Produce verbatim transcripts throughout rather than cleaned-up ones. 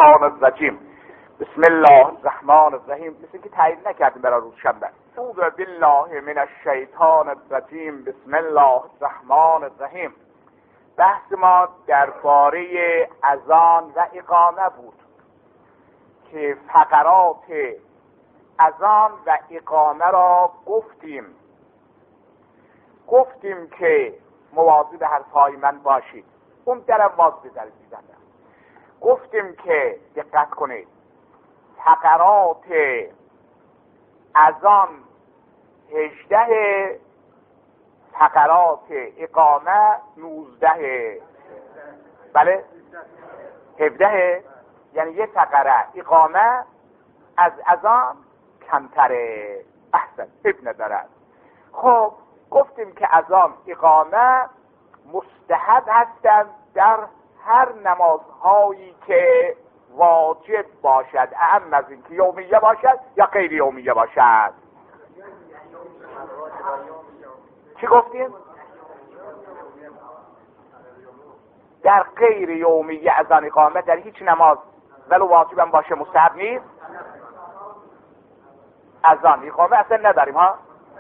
الشیطان الرجیم. بسم الله الرحمن الرحیم. مثل که تعیین نکردیم برای روز شنبه. اعوذ بالله من الشیطان الرجیم. بسم الله الرحمن الرحیم. بحث ما درباره اذان و اقامه بود که فقرات اذان و اقامه را گفتیم گفتیم که مواظب حرفهای من باشید. اون درم واز بذارید دیدنده. گفتیم که دقت کنید فقرات اذان هجده، فقرات اقامه نوزده. بله هفده، یعنی یه فقره اقامه از اذان کمتره. احسن ابن دارد. خب گفتیم که اذان اقامه مستحب هستند در هر نمازهایی که واجب باشد، اهم از این که یومیه باشد یا غیر یومیه باشد. چی گفتیم؟ در غیر یومیه اذان اقامه در هیچ نماز ولو واجب هم باشه مستحب نیست. اذان اقامه اصلا نداریم ها.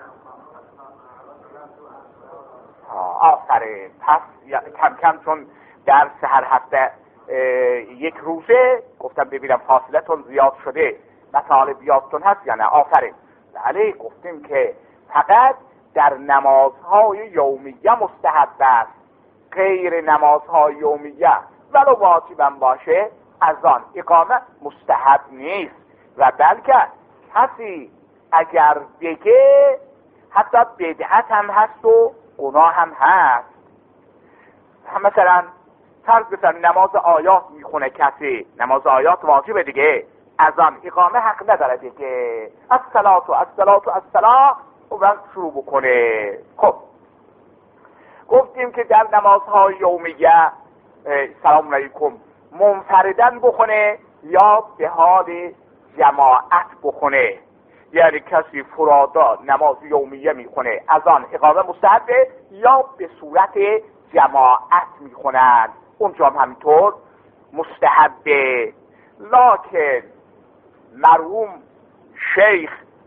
آفرین. پس کم کم چون درس هر هفته یک روزه گفتم ببینم فاصله تون زیاد شده، مطالب یادتون هست یا نه. آفرین. بله گفتیم که فقط در نمازهای یومیه مستحب است، غیر نمازهای یومیه ولو واجبم باشه اذان اقامه مستحب نیست. و بلکه کسی اگر بگه حتی بدعت هم هست و گناه هم هست. مثلا فرض بفرمایید نماز آیات میخونه کسی، نماز آیات واجبه دیگه، اذان اقامه حق نداره دیگه. الصلاة الصلاة الصلاة و بعد شروع بکنه. خب گفتیم که در نمازهای یومیه سلام علیکم منفردن بخونه یا به حال جماعت بخونه. یعنی کسی فرادا نماز یومیه میخونه اذان اقامه مستحبه یا به صورت جماعت میخونن، اونجا هم همینطور مستحبه. لکن مرحوم شیخ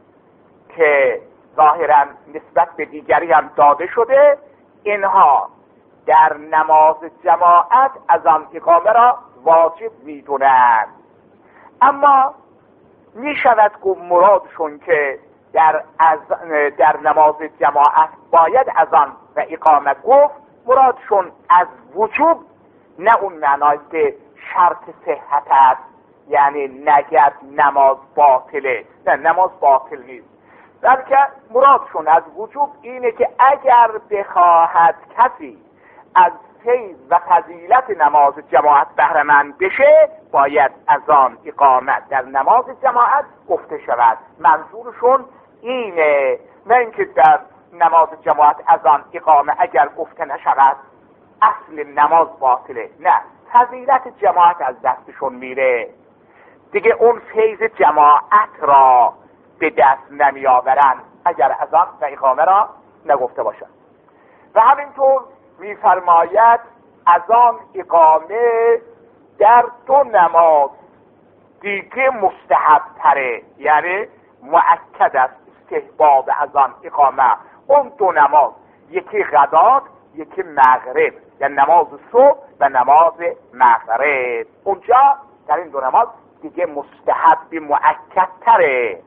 که ظاهرا نسبت به دیگری هم داده شده، اینها در نماز جماعت اذان اقامه را واجب میدونند. اما می شود گفت مرادشون که در, از در نماز جماعت باید اذان و اقامه گفت، مرادشون از وجوب نه اون معنایی که شرط صحت است، یعنی نگد نماز باطله. نه، نماز باطل نیست، بلکه مرادشون از وجوب اینه که اگر بخواهد کسی از فیض و فضیلت نماز جماعت بهره مند بشه باید اذان اقامه در نماز جماعت گفته شود. منظورشون اینه، نه اینکه در نماز جماعت اذان اقامه اگر گفته نشود اصل نماز باطله. نه، فضیلت جماعت از دستشون میره دیگه، اون فیض جماعت را به دست نمی آورن اگر اذان و اقامه را نگفته باشند. و همینطور میفرماید اذان اقامه در دو نماز دیگه مستحب تره، یعنی مؤکد است استحباب اذان اقامه. اون دو نماز، یکی غدات یکی مغرب، یعنی نماز صبح و نماز مغرب، اونجا در این دو نماز دیگه مستحب مؤکد تره.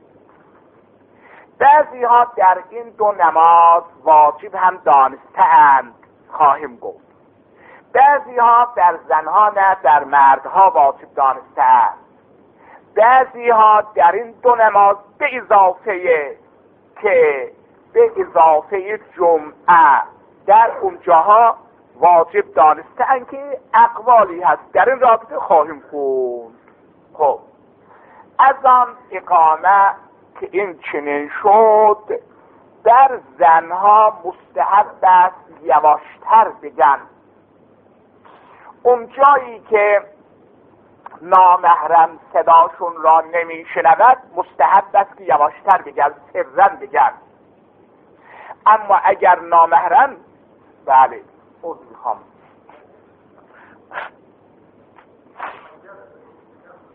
بعضی ها در این دو نماز واجب هم دانسته‌اند، خواهیم گفت. بعضی ها در زنها نه در مردها واجب دانسته‌اند. بعضی ها در این دو نماز به اضافه که به اضافه جمعه در اونجاها واجب دانسته‌اند که اقوالی هست در این رابطه خواهیم خوند. خب اذان اقامه که این چنین شد، در زنها مستحب است یواشتر بگن. اون جایی که نامحرم صداشون را نمیشنود مستحب است که یواشتر بگن، سرن بگن. اما اگر نامحرم، بله اون میخوام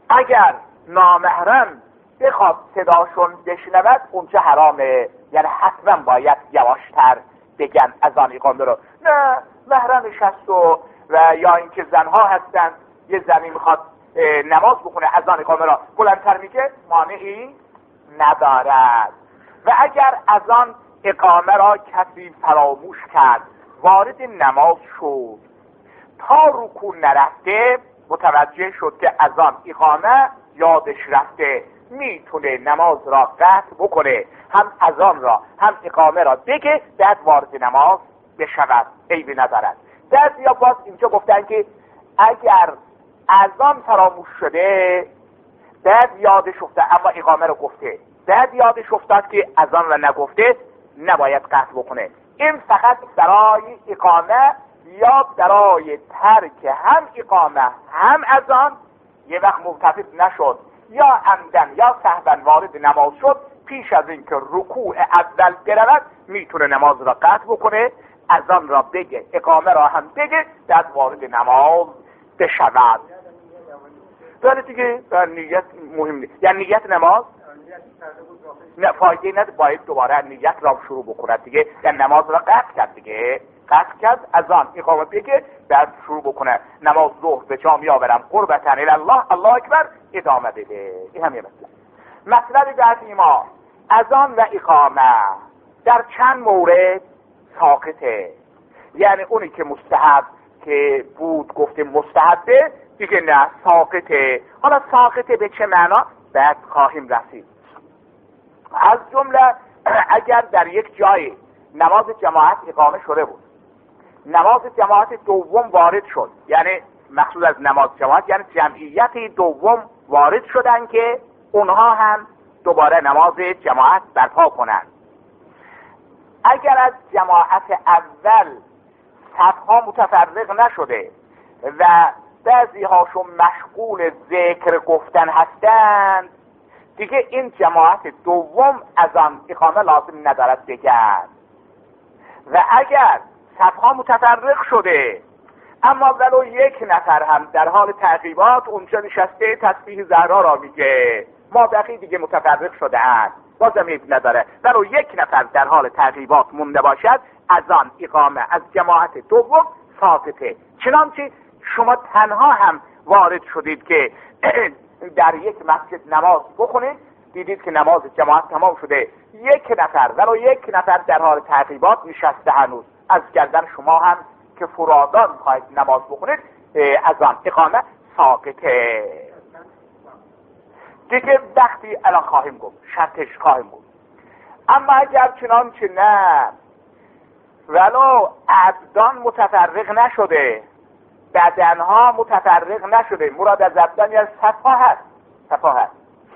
اگر نامحرم بخواد صداشون بشنود اونجا حرامه، یعنی حتما باید یواشتر بگن اذان اقامه رو. نه محرمش هست و, و یا اینکه زنها هستن یه زنی میخواد نماز بخونه اذان اقامه را بلندتر میگه مانعی ندارد. و اگر اذان اقامه را کسی فراموش کرد وارد نماز شد تا رکوع نرفته متوجه شد که اذان اقامه یادش رفته، میتونه نماز را قطع بکنه، هم اذان را هم اقامه را بگه بعد وارد نماز بشود، عیبی ندارد. بعضی یا باز اینجا گفتن که اگر اذان فراموش شده بعد یادش افتاد اما اقامه رو گفته، بعد یادش افتاد که اذان را نگفته نباید قطع بکنه. این فقط برای اقامه یا برای ترک هم اقامه هم اذان یه وقت ملتفت نشد یا عمدن یا سهوا وارد نماز شد، پیش از اینکه رکوع اول برود میتونه نماز را قطع بکنه، اذان را بگه اقامه را هم بگه بعد وارد نماز بشود. داره دیگه نیت مهم نیست، یعنی نیت نماز نه فایده نداره، باید دوباره نیت را شروع بکند دیگه، یعنی نماز را قطع کرد دیگه، قطع کرد اذان اقامه بگه بعد شروع بکنه نماز ظهر به جا میآورم قربتا الی الله الله اکبر ادامه بده. این هم یه مسئله. مطلب بعدی ما اذان و اقامه در چند مورد ساقطه، یعنی اونی که مستحب که بود گفته مستحبه دیگه نه ساقطه. حالا ساقطه به چه معنا بعد خواهیم رسید. از جمله اگر در یک جای نماز جماعت اقامه شده بود، نماز جماعت دوم وارد شد، یعنی مقصود از نماز جماعت یعنی جمعیت دوم وارد شدن که اونها هم دوباره نماز جماعت برپا کنند. اگر از جماعت اول صفها متفرق نشده و بعضی هاشون مشغول ذکر گفتن هستند دیگه این جماعت دوم از آن اقامه لازم ندارد بگن. و اگر صفها متفرق شده اما ولو یک نفر هم در حال تعقیبات اونجا نشسته تسبیح زهرا را میگه، ما بقیه دیگه متفرق شده اند بازم عیب نداره، ولو یک نفر در حال تعقیبات مونده باشد از آن اقامه از جماعت دوم ساقطه. چنانچه شما تنها هم وارد شدید که در یک مسجد نماز بخونید، دیدید که نماز جماعت تمام شده، یک نفر ولو یک نفر در حال تعقیبات نشسته هنوز، از گردن شما هم که فرادان خواهید نماز بخونید از آن اقامه ساقطه. دیگه وقتی الان خواهیم گفت شرطش خواهیم گفت. اما اگر چنانچه نه ولو ابدان متفرق نشده، بدنها متفرق نشده، مراد از ابدان یعنی صفها هست صفها هست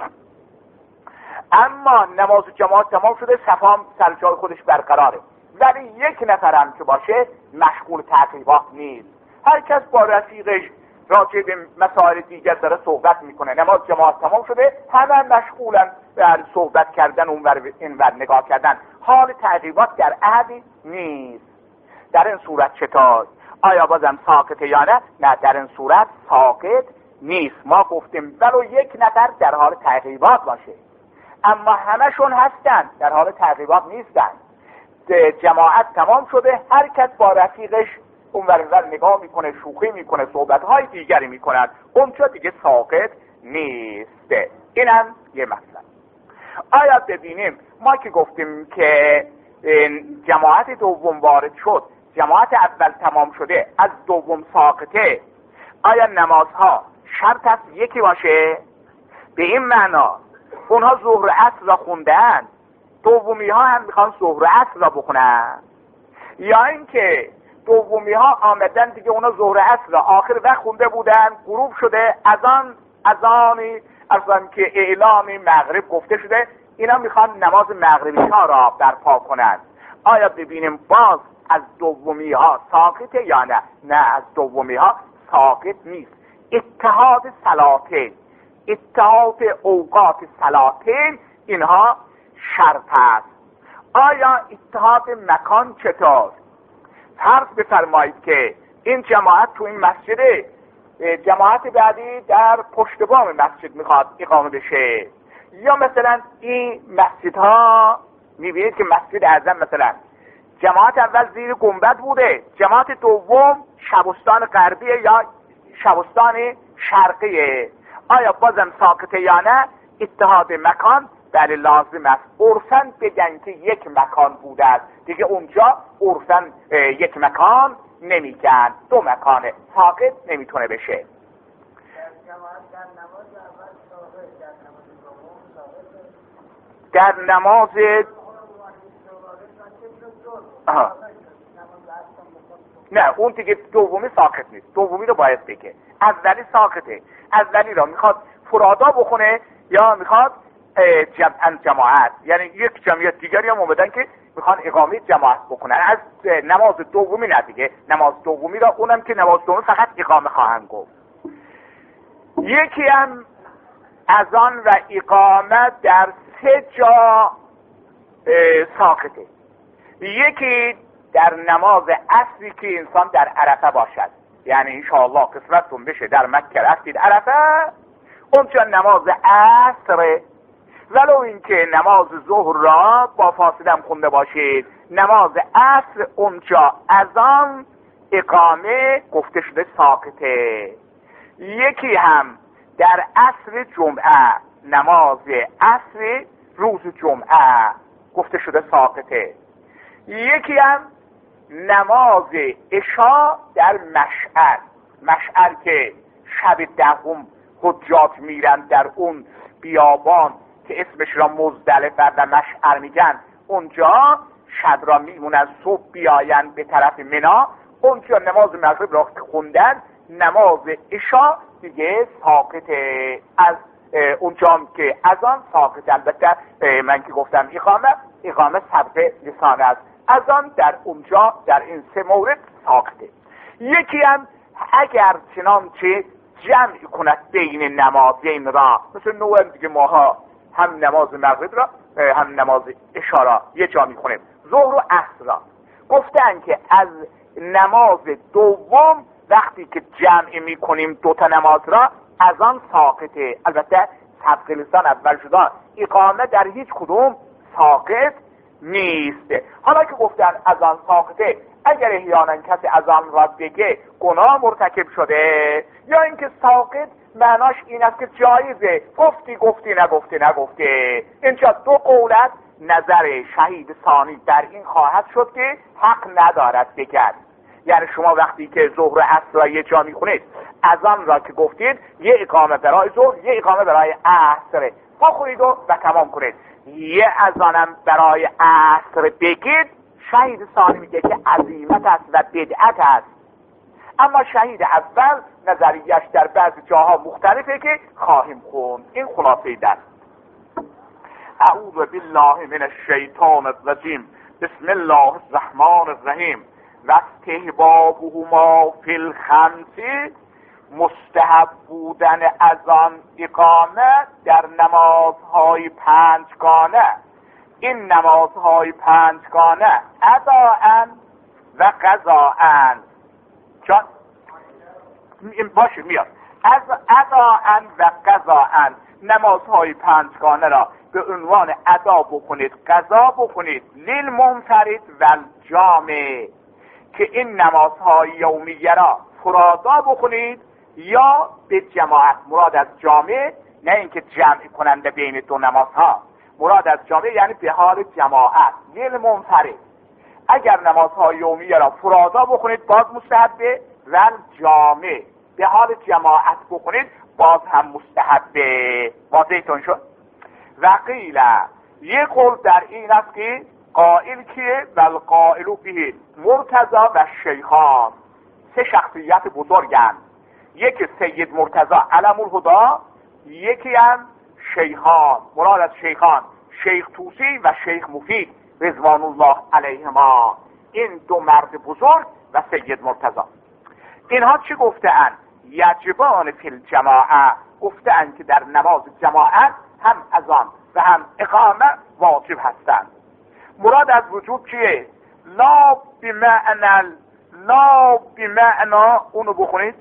اما نماز جماعت تمام شده، صفها هم سر جای خودش برقراره، ولی یک نفر هم که باشه مشغول تعقیبات نیست، هر کس با رفیقش راجع به مسائل دیگر داره صحبت میکنه، نماز جماعت تمام شده همه مشغولن در صحبت کردن اونور اینور نگاه کردن، حال تعقیبات در عهدی نیست. در این صورت چطور؟ آیا بازم ساقطه یا نه؟ نه در این صورت ساقط نیست. ما گفتیم ولو یک نفر در حال تعقیبات باشه اما همشون هستن در حال تعقیبات نیستن، جماعت تمام شده، هر کس با رفیقش اونور اینور نگاه میکنه، شوخی میکنه، صحبتهای دیگری میکنن، اونجا دیگه ساقط نیست. اینم یه مطلب. آیا ببینیم ما که گفتیم که جماعت دوم وارد شد، جماعت اول تمام شده، از دوم ساقطه، آیا نمازها شرط است یکی باشه؟ به این معنا اونها ظهر عصر را خوندن، دومی ها هم میخوان ظهر عصر را بخونن، یا اینکه دومی ها آمدن دیگه اونا ظهر عصر را آخر وقت خونده بودن، غروب شده، اذان اذانی اصلا که اعلام مغرب گفته شده، اینا میخوان نماز مغربی ها را برپا کنند. آیا ببینیم باز از دومی ها ساقطه یا نه؟ نه از دومی ها ساقط نیست. اتحاد صلاتین، اتحاد اوقات صلاتین اینها شرط است. آیا اتحاد مکان چطور؟ فرض بفرمایید که این جماعت تو این مسجد جماعت بعدی در پشت بام مسجد میخواد اقامه بشه، یا مثلا این مسجدها میبینید که مسجد اعظم مثلا جماعت اول زیر گنبد بوده، جماعت دوم شبستان غربیه یا شبستان شرقیه. آیا بازم ساکته یا نه؟ اتحاد مکان بله لازم است. عرفاً بگن که یک مکان بوده است دیگه، اونجا عرفاً یک مکان نمیگن، دو مکانه، ساکت نمیتونه بشه. در نماز آها. نه اون دیگه دومی ساکت نیست، دومی رو باید بگه. اولی ساکته، اولی رو میخواد فرادا بخونه یا میخواد جمعاً جماعت، یعنی یک جمعیت دیگری هم اومدن که میخوان اقامه جماعت بکنن. از نماز دومی نه دیگه، نماز دومی را اونم که نماز دومی فقط اقامه خواهند گفت. یکی هم اذان و اقامه در سه جا ساکته. یکی در نماز عصری که انسان در عرفه باشد، یعنی انشاءالله قسمتتون بشه در مکه رفتید عرفه، اونجا نماز عصر، ولو اینکه نماز ظهر را با فاصله هم خونده باشید، نماز عصر اونجا اذان اقامه گفته شده ساکته. یکی هم در عصر جمعه، نماز عصر روز جمعه گفته شده ساکته. یکی هم نماز عشا در مشعر، مشعر که شب دهم حجاج میرن در اون بیابان که اسمش را مزدلفه و مشعر میگن، اونجا شب را میمونن، صبح بیاین به طرف منا، اونجا نماز مغرب را خوندن، نماز عشا دیگه ساکته. از اونجا که اذان ساکته. البته من که گفتم اقامه، اقامه سبق لسان است، اذان در اونجا در این سه مورد ساکته. یکی هم اگر چنانچه جمع کند بین نمازین را، مثل نوع دیگه ماها هم نماز مغرب را هم نماز عشا را یه جا میخونیم، ظهر و عصر را، گفتن که از نماز دوم وقتی که جمع میکنیم دوتا نماز را اذان ساکته. البته سبق لسان اول شدن، اقامه در هیچ کدوم ساکت نیست. حالا که گفتن اذان ساکته، اگر احیانا کسی اذان را بگه گناه مرتکب شده، یا اینکه ساکت معناش این است که جایزه، گفتی گفتی نگفتی نگفتی. اینجا دو قولت، نظر شهید ثانی در این خواهد شد که حق ندارد بگد. یعنی شما وقتی که ظهر و عصر را یه جا میخونید، اذان را که گفتید یه اقامه برای ظهر یه اقامه برای عصر بخونید و, و تمام کنید. یه اذانم برای عصر بگید، شهید ثانی میگه که عزیمت است و بدعت است. اما شهید اول نظریش در بعض جاها مختلفه که خواهیم خوند. این خلاصه درس. اعوذ بالله من الشیطان الرجیم. بسم الله الرحمن الرحیم. و استحبابهما فی الخمس، مستحب بودن اذان اقامه در نمازهای پنجگانه. این نمازهای پنجگانه اداءً و قضاءً، چون باشه میاد از اداءً و قضاءً، نمازهای پنجگانه را به عنوان ادا بکنید، قضا بکنید، للمنفرد و الجامع، که این نمازهای یومیه را فرادا بکنید یا به جماعت. مراد از جامع نه اینکه جمع کننده بین دو نمازها، مراد از جامع یعنی به حال جماعت. للمنفرد، اگر نمازهای یومیه را فرادا بکنید باز مستحبه، و جامع به حال جماعت بکنید باز هم مستحبه. واضحتون شد؟ و قیل، یک قول در این است که قائل که والقائل به مرتضی و شیخان، سه شخصیت بزرگند، یکی سید مرتضی علم الهدا، یکی هم شیخان. مراد از شیخان شیخ طوسی و شیخ مفید رضوان الله علیهما، این دو مرد بزرگ و سید مرتضی. اینها چی گفته‌اند؟ یجبان فی الجماعه، گفته‌اند که در نماز جماعت هم اذان و هم اقامه واجب هستند. مراد از وجوب چیه؟ لا بمعنى لا بمعنى، اونو بخونید،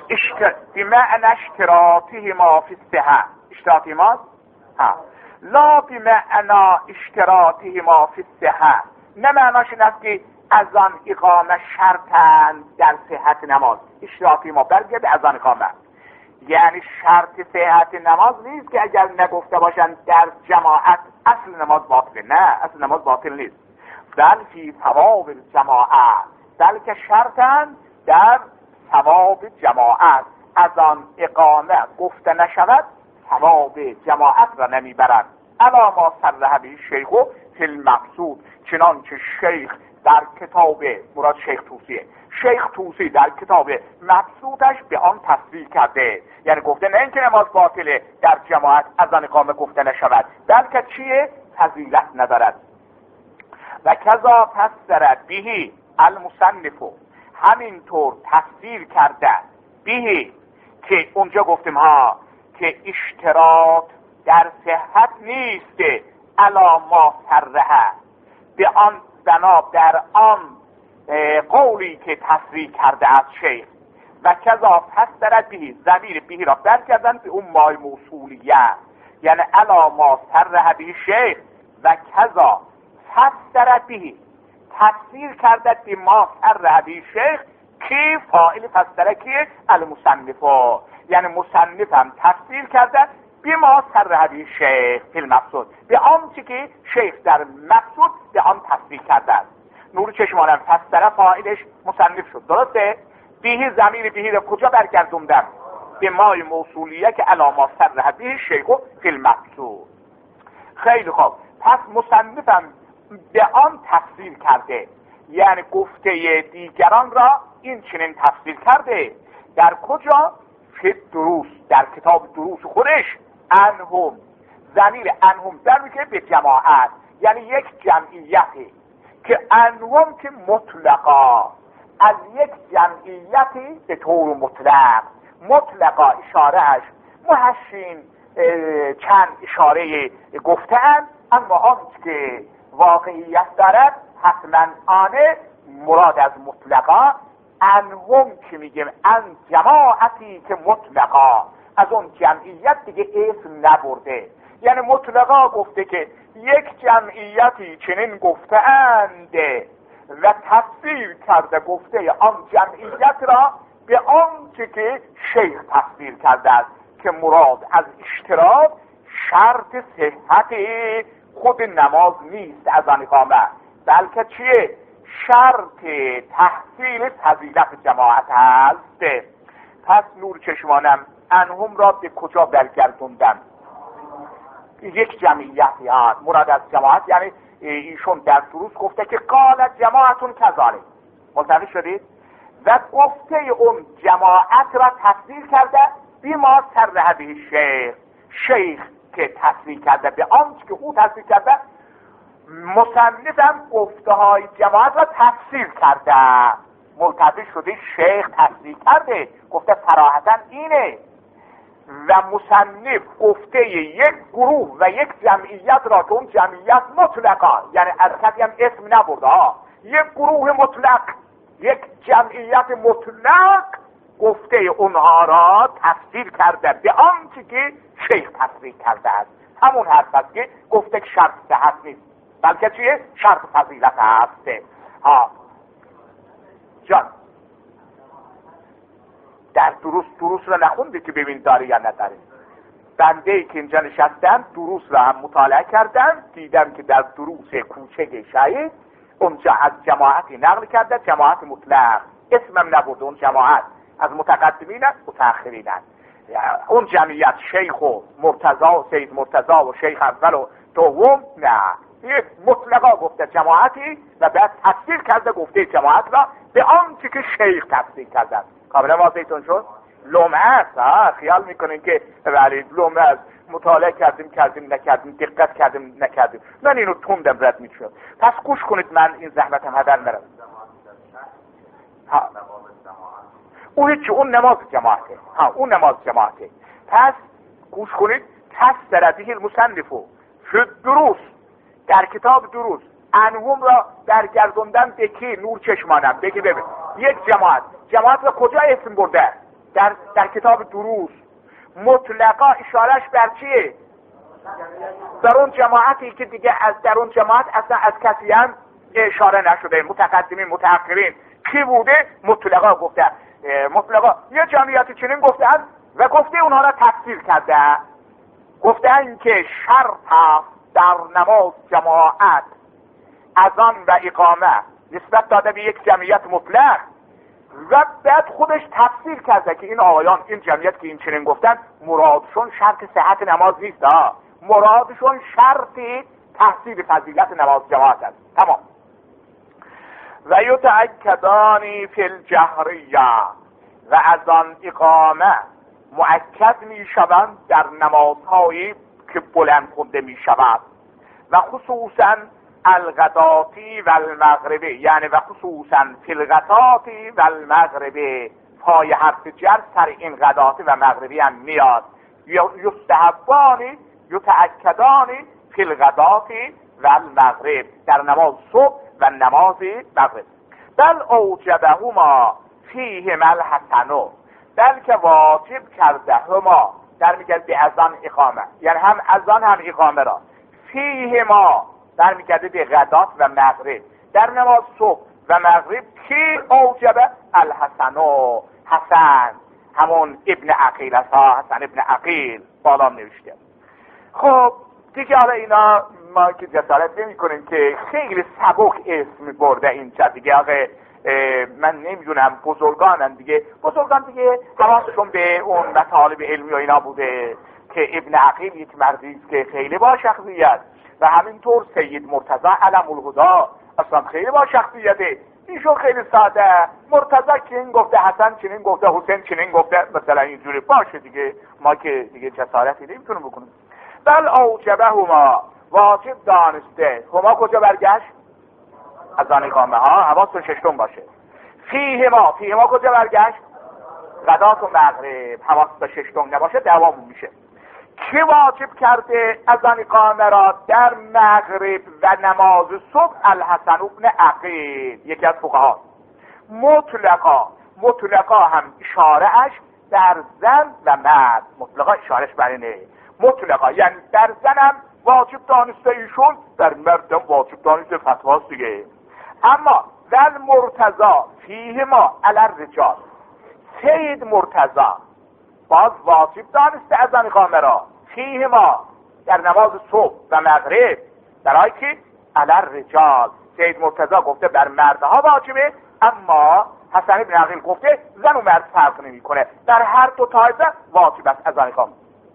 اشت... بمعنى اشتراطه ما فی الصحه. اشتراطه ما ها لا بمعنى اشتراطه ما فی الصحه، نه معناش این است که از آن اقامه شرطن در صحت نماز. اشتراطی ما برگرد از آن اقامه، یعنی شرط صحت نماز نیست که اگر نگفته باشند در جماعت اصل نماز باطل. نه، اصل نماز باطل نیست، بل فی ثواب الجماعت، بلکه شرطن در ثواب جماعت. از آن اقامه گفته نشود ثواب جماعت را نمیبرند. الا ما صرح به شیخ فی المقصود، چنانچه شیخ در کتاب، مراد شیخ توسیه، شیخ توسی در کتاب مقصودش به آن تصریح کرده، یعنی گفته نه اینکه نماز باطله در جماعت از آن اقامه گفته نشود، بلکه چیه؟ فضیلت ندارد. و کذا فسر به المصنف، همینطور تفسیر کرده به، که اونجا گفتیم ها که اشتراط در صحت نیست، الا ما صرح به آن بنا در آن قولی که تصریح کرده از شیخ. و کذا فسر به، ضمیر به را برگردن به اون مای موصولیه، یعنی الا ما صرح به شیخ. و کذا فسر به، تفسیر کرده به ما صرح به شیخ، کی فاعل فسره که المصنف، یعنی مصنف هم تفسیر کرده به ما صرح به شیخ فی المقصود، به آنچه که شیخ در مقصود به آن تفسیر کرده است. نور چشمانم فسره فاعلش مصنف شد، درسته؟ به ضمیر به را کجا برگردوندم؟ به مای موصولیه که علی ما صرح به شیخ فی المقصود. خیلی خوب، پس مصنفم به آن تفسیر کرده، یعنی گفته دیگران را این چنین تفسیر کرده. در کجا؟ فی دروس، در کتاب دروس خودش. انهم، ضمیر انهم در میگه به جماعت، یعنی یک جمعیتی که انهم که مطلقا، از یک جمعیتی به طور مطلق، مطلقا اشارهش محشین چند اشاره گفتن، اما آنچه که واقعیت دارد حتما آنه مراد از مطلقا. انهم که میگیم ان جماعتی که مطلقا، از اون جمعیت دیگه اسم نبرده، یعنی مطلقا گفته که یک جمعیتی چنین گفته اند و تفسیر کرده گفته آن جمعیت را به آنچه که شیخ تفسیر کرده است، که مراد از اشتراط شرط صحت خود نماز نیست از آن اقامه، بلکه چیه؟ شرط تحصیل فضیلت جماعت هست. پس نور چشمانم انهم را به کجا برگردوندن؟ یک جمعیتی هست، مراد از جماعت، یعنی ایشون در دروس گفته که قال جماعتون کذالک، متوجه شدید؟ و گفته اون جماعت را تفسیر کرده بیما صرح به شیخ، شیخ که تفسیر کرده به آنچه که او تفسیر کرده، مصنفم گفته های جماعت را تفسیر کرده. متوجه شده؟ شیخ تفسیر کرده، گفته صراحتا اینه، و مصنف گفته یک گروه و یک جمعیت را که اون جمعیت مطلقا، یعنی از کسی هم اسم نبرده ها، یک گروه مطلق، یک جمعیت مطلق گفته اونها را تفسیر کرده به آنچه که شیخ تفسیر کرده است. همون حرف است که گفته که شرط صحت نیست، بلکه چیه؟ شرط فضیلت هست. ها جان، در دروس دروس را نخوندی که ببین داره یا نداره؟ بنده ای که اینجا نشستم دروس را هم مطالعه کردم، دیدم که در دروس کوچک شهید اونجا از جماعتی نقل کرده، جماعت مطلق، اسمم نبرده اون جماعت، از متقدمین متأخرین، اون جمعیت شیخ و مرتضی و سید مرتضی و شیخ اول و دوم، نه، یک مطلقا گفته جماعتی و بعد تفسیر کرده گفته جماعت را به آنچه که شیخ تفسیر کرده. کاملا واضحتون شد؟ لمعه است، خیال میکنین که ولی لمعه است، مطالعه کردیم کردیم نکردیم، دقت کردیم نکردیم، من اینو توندم رد میشد. پس گوش کنید، من این زحمتم هدر نرم. ها اون هیچی، اون نماز جماعته، ها اون نماز جماعته. پس گوش کنید، فسر به المصنف فی الدروس، در کتاب دروس انهم را برگردوندن به کی؟ نور چشمانم بگی ببین، یک جماعت، جماعت را کجا اسم برده؟ در, در کتاب دروس مطلقا اشارش بر چیه؟ در اون جماعتی که دیگه از در اون جماعت اصلا از کسی هم اشاره نشده، متقدمین متأخرین کی بوده؟ مطلقا گفته. مطلقا یه جمعیتی چنین گفتن و گفته اونها را تفسیر کرده، گفتن که شرط در نماز جماعت اذان و اقامه نسبت داده به یک جمعیت مطلق و بعد خودش تفسیر کرده که این آقایان این جمعیت که این چنین گفتن مرادشون شرط صحت نماز نیست، ها مرادشون شرط تحصیل فضیلت نماز جماعت است. تمام. و یتأکدانی فی الجهریه و از آن اقامه مؤکد می شوند در نمازهایی که بلند خونده می شود و خصوصا الغداتی و المغربی، یعنی و خصوصا فی الغداتی و المغربی، پای حرف جر سر این غداتی و مغربی هم میاد. یستحبانی یتأکدانی فی الغداتی و المغرب، در نماز صبح و نماز مغرب. بل اوجبهما فیهما الحسن، بلکه واجب کرده هما، در میگرد به اذان اقامه، یعنی هم اذان هم اقامه را، فیهما در میگرده به غدات و مغرب، در نماز صبح و مغرب کی اوجبه؟ الحسن، حسن همون ابن عقیل است، حسن ابن عقیل بالا نوشته. خب دیگه حالا اینا ما که جسارت نمی کنیم که خیلی سبک اسم برده اینجا دیگه. آقا من نمیدونم بزرگانن دیگه، بزرگان دیگه حواسشون به اون مطالب علمی و اینا بوده که ابن عقیل یک مردی است که خیلی با شخصیت و همینطور سید مرتضی علم الهدا اصلا خیلی با شخصیته. ایشون خیلی ساده، مرتضی چنین گفته، حسن چنین گفته، حسین چنین گفته، مثلا اینجوری باشه دیگه. ما که دیگه جسارتی نمیتونیم بکنیم. بل اوجبه هما، واجب دانسته. هما کجا برگشت؟ از آن اقامه ها، حواستون ششتون باشه. فیه ما، فیه ما کجا برگشت؟ غدات و مغرب، حواست به ششتون نباشه دوام میشه. کی واجب کرده از آن اقامه را در مغرب و نماز صبح؟ الحسن ابن عقیل، یکی از فقها. مطلقا، مطلقا هم اشارهش در زن و مرد، مطلقا اشارهش بر اینه. مطلقا یعنی در زنم واجب دانسته ایشون، در مردم واجب دانسته، فتواست دیگه. اما ول مرتضی فیه ما علی الرجال، سید مرتضی باز واجب دانسته از آن اقامه را فیه ما در نماز صبح و مغرب، برای که علی الرجال، سید مرتضی گفته بر مردها واجبه، اما حسن بن عقیل گفته زن و مرد فرق نمی کنه، در هر دو طایفه واجب است از آن اقامه.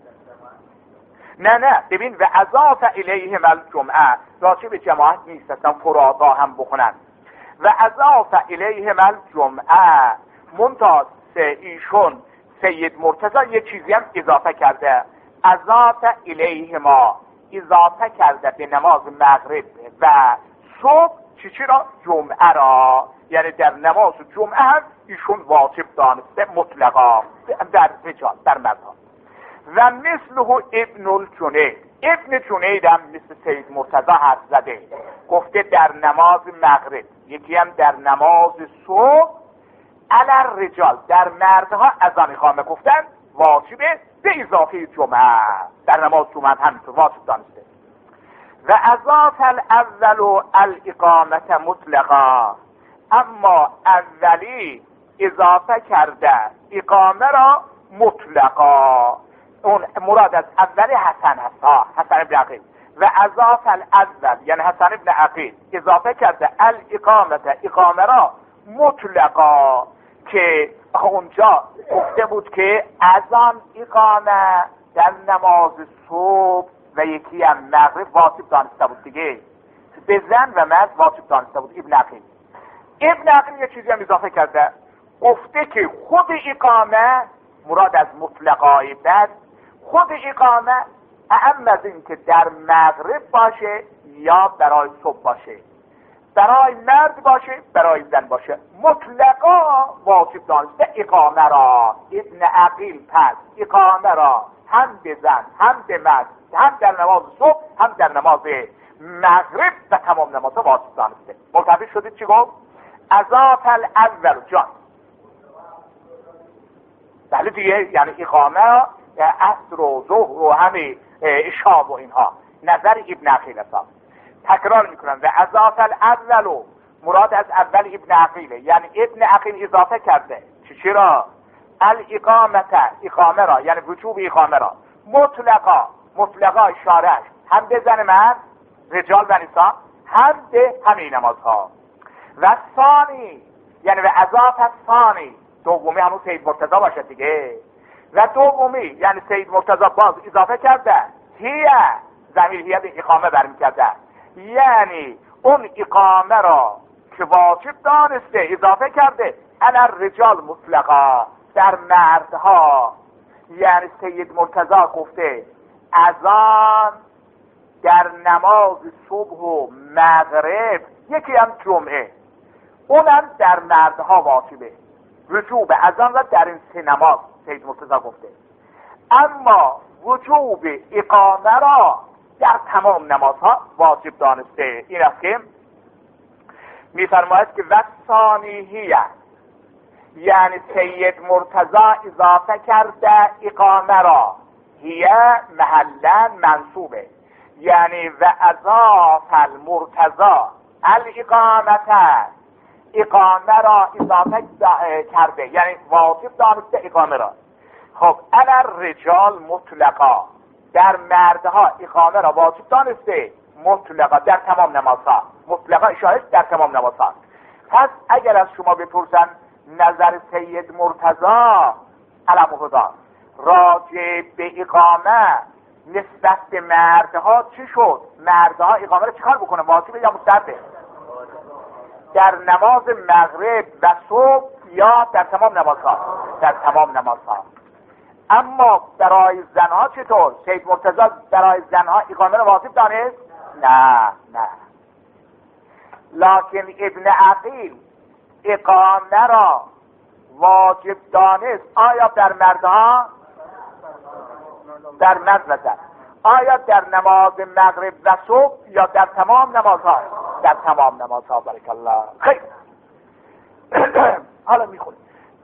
نه نه ببین، و اضاف الیهم الجمعه، راجع به جماعت نیست، اصلا فرادا هم بخونن. و اضاف الیهم الجمعه، منتاز ایشون سید مرتضی یه چیزی هم اضافه کرده، اضاف الیهما، اضافه کرده به نماز مغرب و صبح چی چی را؟ جمعه را، یعنی در نماز جمعه هم ایشون واجب دانسته مطلقا در رجال، در مردها. و مثله ابن الجنید، ابن جنید هم مثل سید مرتضی حرف زده، گفته در نماز مغرب، یکی هم در نماز صبح، علی الرجال، در مردها از آن اقامه گفتن واجبه به اضافه جمعه، در نماز جمعه همینطور واجب دانسته. و اضاف الاول الاقامت مطلقا، اما اولی اضافه کرده اقامه را مطلقا، اون مراد از اول حسن هست، ها حسن ابن عقیل. و اضاف الاول یعنی حسن ابن عقیل اضافه کرده الاقامت، اقامه را مطلقا، که اونجا گفته بود که اذان اقامه در نماز صبح و یکی هم مغرب واجب دانسته بود دیگه، به زن و مرد واجب دانسته بود ابن عقیل. ابن عقیل یه چیزی هم اضافه کرده، گفته که خود اقامه مراد از مطلقای بعد، خود اقامه اهم از این که در مغرب باشه یا برای صبح باشه، برای مرد باشه برای زن باشه، مطلقا واجب دانسته اقامه را. ابن عقیل پس اقامه را هم به زن هم به مرد، هم در نماز صبح هم در نماز مغرب و تمام نمازها واجب دانسته. متوجه شدید چی گفت؟ اضاف الاول جان بله دیگه، یعنی اقامه عصر و ظهر و همه شام و اینها. نظر ابن عقیل اصلا تکرار میکنم و اضافه الاول، مراد از اول ابن عقیله، یعنی ابن عقیل اضافه کرده چی چی را؟ الاقامت، اقامه را، یعنی وجوب اقامه را، مطلقا، مطلقا اشارهش هم به زن مرد رجال و نساء، هم به همین نمازها. و ثانی، یعنی و اضافه ثانی، دومی همون سید مرتضی باشه دیگه. و دومی یعنی سید مرتضی باز اضافه کرده هیه، ضمیر هیه به اقامه برمی کرده، یعنی اون اقامه را که واجب دانسته اضافه کرده علی الرجال مطلقا، در مردها. یعنی سید مرتضی گفته اذان در نماز صبح و مغرب، یکی هم جمعه، اونم در مردها واجبه، وجوب اذان را در این سه نماز سید مرتضی گفته. اما وجوب اقامه را در تمام نمازها واجب دانسته. این است که میفرماید که وثانیه، یعنی سید مرتضی اضافه کرده اقامه را، هیه محلا منصوبه، یعنی و اضاف المرتضی الاقامت، اقامه را اضافه کرده، یعنی واجب دانسته اقامه را. خب علی الرجال مطلقا، در مردها اقامه را واجب دانسته مطلقا در تمام نمازها، مطلقا اشاره در تمام نمازها. پس اگر از شما بپرسن نظر سید مرتضی علم خدا راجع به اقامه نسبت به مردها چی شد؟ مردها اقامه را چیکار بکنه؟ واجبه یا مستحبه؟ در نماز مغرب و صبح یا در تمام نمازها؟ در تمام نمازها. اما برای زنها چطور؟ سید مرتضی برای زنها اقامه را واجب دانست؟ نه نه، لکن ابن عقیل اقامه را واجب دانست. آیا در مردها؟ در مرد و زن. آیا در نماز مغرب و صبح یا در تمام نمازها؟ در تمام نمازها. بارک الله. خیلی حالا میخونیم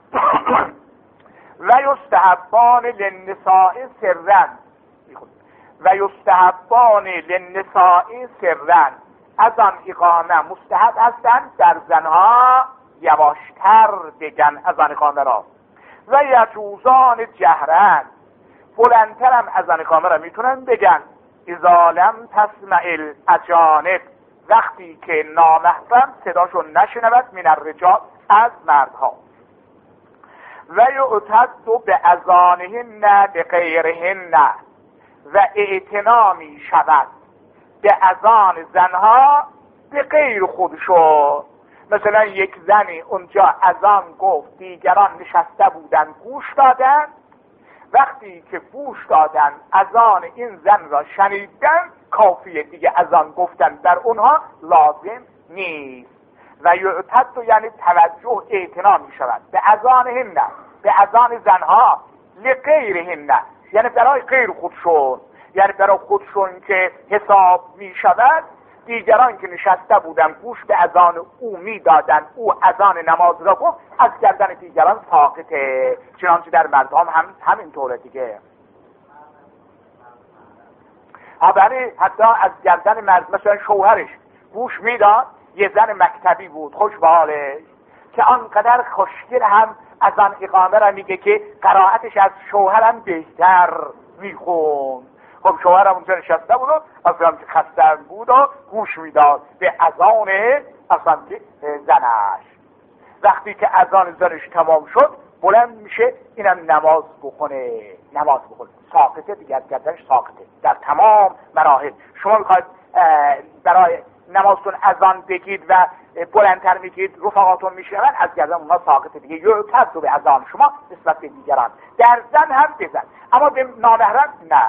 و یستحبان للنساء سرا، و یستحبان للنساء سرا، از آن اقامه مستحب هستند در زنها یواشتر بگن از آن اقامه را. و یجوزان جهرن، بلندترم از آن اقامه را میتونن بگن اذا لم تسمع الاجانب، وقتی که نامحرم صداشون نشنود، من الرجال، از مردها. و یعتد به اذانهن به غیرهن، و اعتنا می شود به اذان زنها به غیر خودشون. مثلا یک زنی اونجا اذان گفت، دیگران نشسته بودن گوش دادن، وقتی که گوش دادن اذان این زن را شنیدن کافیه دیگه، اذان گفتن در اونها لازم نیست. و یعتد یعنی توجه اعتنا می شود به اذانهن، به اذان زنها، لغیرهن، یعنی برای غیر خودشون، یعنی برای خودشون که حساب می شود، دیگران که نشسته بودن گوش به اذان او می دادن، او اذان نماز را گفت، از گردن دیگران ساقطه. چنانچه در مردم هم همینطوره دیگه. بله، حتی از گردن مرد، مثلا شوهرش گوش می داد، یه زن مکتبی بود خوش به حالش، که آنقدر خوشگل هم از آن اقامه را میگه که قرائتش از شوهرم بهتر میخوند. خب شوهرم اونجا نشسته بود و اصلا که خسته بود و گوش میداد به اذان اصلا که زنش. وقتی که اذان زنش تمام شد بلند میشه، اینم نماز بخونه، نماز بخونه، ساقطه دیگه، از گردنش ساقطه در تمام مراحل. شما میخواید برای نمازتون اذان بگید و بلندتر میگید، رفقاتون میشنون، از گردن اونها ساقطه دیگه. یعتد به اذان شما نسبت به دیگران، در زن هم بزن، اما به نامحرم نه.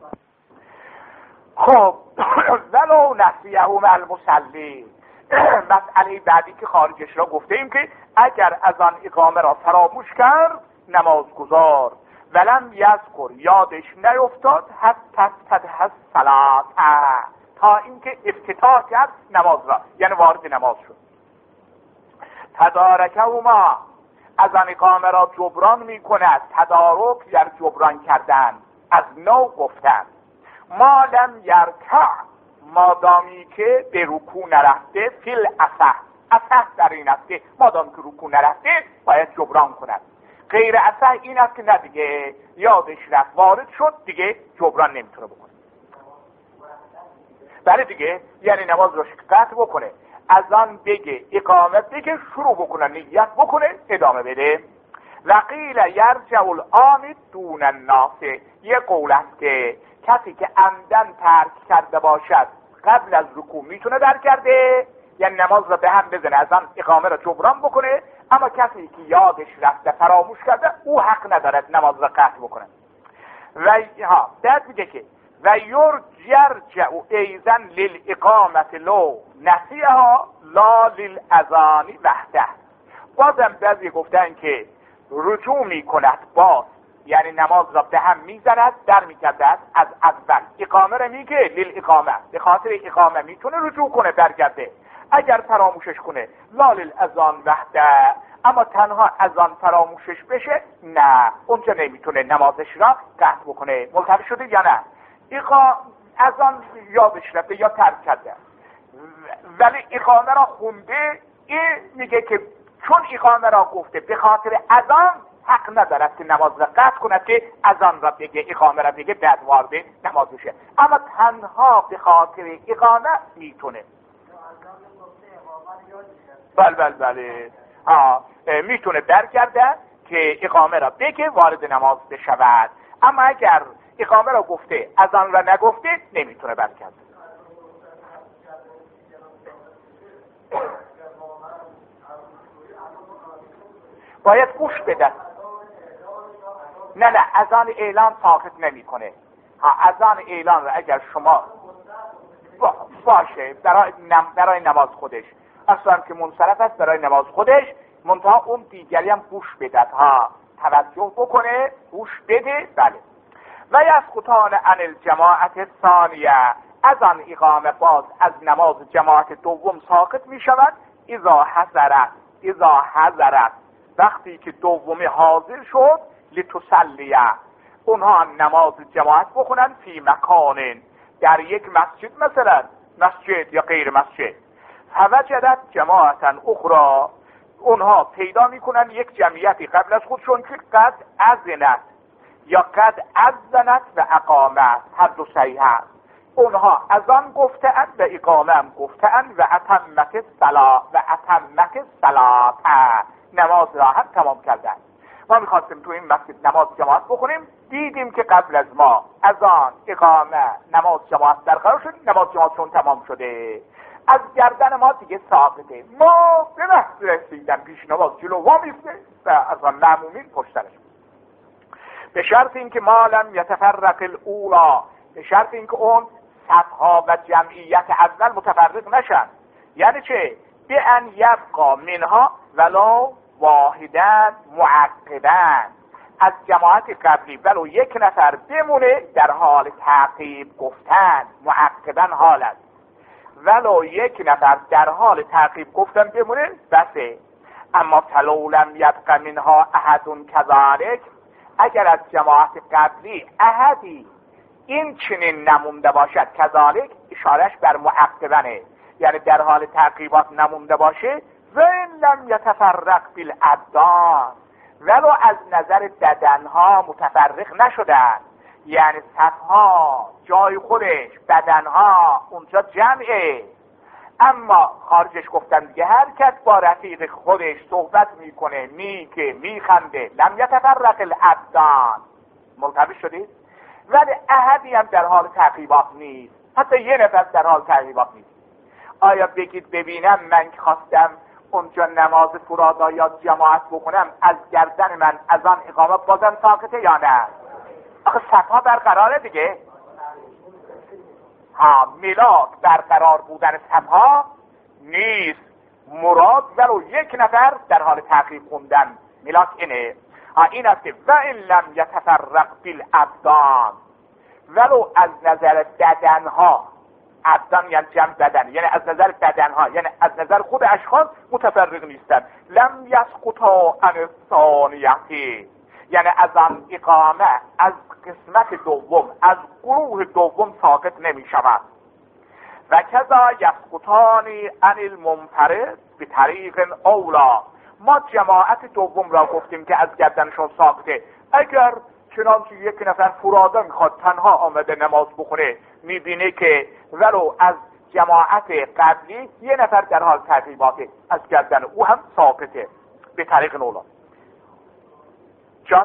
خب ولو نسیه مع المصلی، مسئله بعدی که خارجش را گفته ایم که اگر از آن اقامه را فراموش کرد نمازگزار، ولم یذکر، یادش نیفتاد، حتی افتتح الصلاة، تا اینکه افتتاح کرد نماز را، یعنی وارد نماز شد. تدارکهما، از آن اقامه را جبران می کند، تدارک در جبران کردن، از نو گفتن. ما لم یرکع، مادامی که به رکوع نرفته، فیل اصح، اصح در این است که مادام که رکوع نرفته باید جبران کند. غیر اصح این است که نه دیگه یادش رفت وارد شد دیگه جبران نمیتونه بکنه. بله دیگه، یعنی نماز رو قطع بکنه، از آن بگه اقامت بگه شروع بکنه، نیت بکنه، ادامه بده. وقیل یرجع العامد دون الناس، یه قول است که کسی که عمدن ترک کرده باشد قبل از رکوع میتونه برگرده، یعنی نماز را به هم بزنه، از آن اقامه را جبران بکنه. اما کسی که یادش رفته فراموش کرده او حق ندارد نماز را قطع بکنه. و ها بعد میگه که و یرجع ایضا للاقامت لو نسیها لا للاذان وحده. بازم بعضی گفتن که رجوع میکند باز، یعنی نماز را به هم میزند، در میگردد از اول اقامه را میگه للاقامه، به خاطر اقامه میتونه رجوع کنه برگرده. اگر فراموشش کنه لا للاذان وحده، اما تنها اذان فراموشش بشه نه، اونجا نمیتونه نمازش را قطع بکنه. ملتفت شده یا نه؟ اقامه اذان یادش رفته یا ترک کرده ولی اقامه را خونده، این میگه که چون اقامه را گفته به خاطر اذان حق ندارد که نماز را قطع کند که اذان را بگه، اقامه را بگه، بعد وارد نماز بشه. اما تنها به خاطر اقامه میتونه. بله بله بله ها میتونه برگرده که اقامه را بگه وارد نماز بشود. اما اگر اقامه را گفته اذان را نگفته نمیتونه برگرده. باید گوش بده. نه نه اذان اعلان ساکت نمیکنه. ها اذان اعلان را اگر شما باشه برای نم برای نماز خودش، اصلا که منصرف است برای نماز خودش، منتها اون دیگری هم گوش بدهد، ها توجه بکنه، گوش بده. بله. و یسقطان عن الجماعت ثانیه، از آن اقامه باز از نماز جماعت دوم ساقط می شود. اذا حضرت، اذا حضرت وقتی که دومی حاضر شد، لتسلیه اونها نماز جماعت بخونن فی مکان، در یک مسجد، مثلا مسجد یا غیر مسجد. فوجدت جماعتا اخرى، اونها پیدا میکنن یک جمعیتی قبل از خودشون که قد اذنت یا قد اذنت و اقامت، هر دو صحیح است. اونها اذان گفتند و اقامه هم گفتند و اتمت الصلاة و اتمت الصلاة، نماز را هم تمام کردند. ما میخواستیم تو این مسجد نماز جماعت بخونیم، دیدیم که قبل از ما اذان، اقامه، نماز جماعت برقرار شد، نماز جماعتشون تمام شده، از گردن ما دیگه ساقطه. ما به محض رسیدن پیش نماز جلو وامیسته و از آن معمومین پشترش، به شرط اینکه ما لم یتفرق الاولا، به شرط اینکه اون صفها و جمعیت اول متفرق نشن. یعنی چه؟ به ان یبقا منها ولو واحدن معقبن، از جماعت قبلی ولو یک نفر بمونه در حال تعقیب گفتن، معقبن حالت، ولو یک نفر در حال تعقیب گفتن بمونه بسه. اما فلو لم یبق منها احد کذالک، اگر از جماعت قبلی احدی این چنین نمونده باشد، کذالک اشارش بر معقبنه، یعنی در حال تعقیبات نمونده باشه، و این لم یتفرق بالابدان، ولو از نظر بدنها متفرق نشدن، یعنی صفها جای خودش، بدنها اونجا جمعه، اما خارجش گفتن دیگه هر کس با رفیق خودش صحبت میکنه، میگه، میخنده، لم یتفرق الابدان. ملتفت شدید؟ ولی احدی هم در حال تعقیبات نیست، حتی یه نفر در حال تعقیبات نیست. آیا بگید ببینم من که خواستم اونجا نماز فرادا یا جماعت بکنم، از گردن من از آن اقامه بازم ساکته یا نه؟ آخه صفها برقراره دیگه. ها میلاد برقرار بودن صفها نیست، مراد ولو یک نفر در حال تعقیب خوندن میلاد اینه. ها این است که و این لم یتفرق بالابدان، ولو از نظر بدنها ابدان یعنی جمع بدن، یعنی از نظر بدنها، یعنی از نظر خود اشخاص متفرق نیستن. لم یسقطا عن الثانیه، یعنی از آن اقامه، از قسمت دوم، از گروه دوم ساقط نمی شود. و کذا یسقطان عن المنفرد به طریق اولا. ما جماعت دوم را گفتیم که از گردنشون ساقطه. اگر چنانچه یک نفر فرادا میخواد تنها آمده نماز بخونه، میبینه که ولو از جماعت قبلی یه نفر در حال تعقیباته، از گردن او هم ساقطه به طریق اولا. جان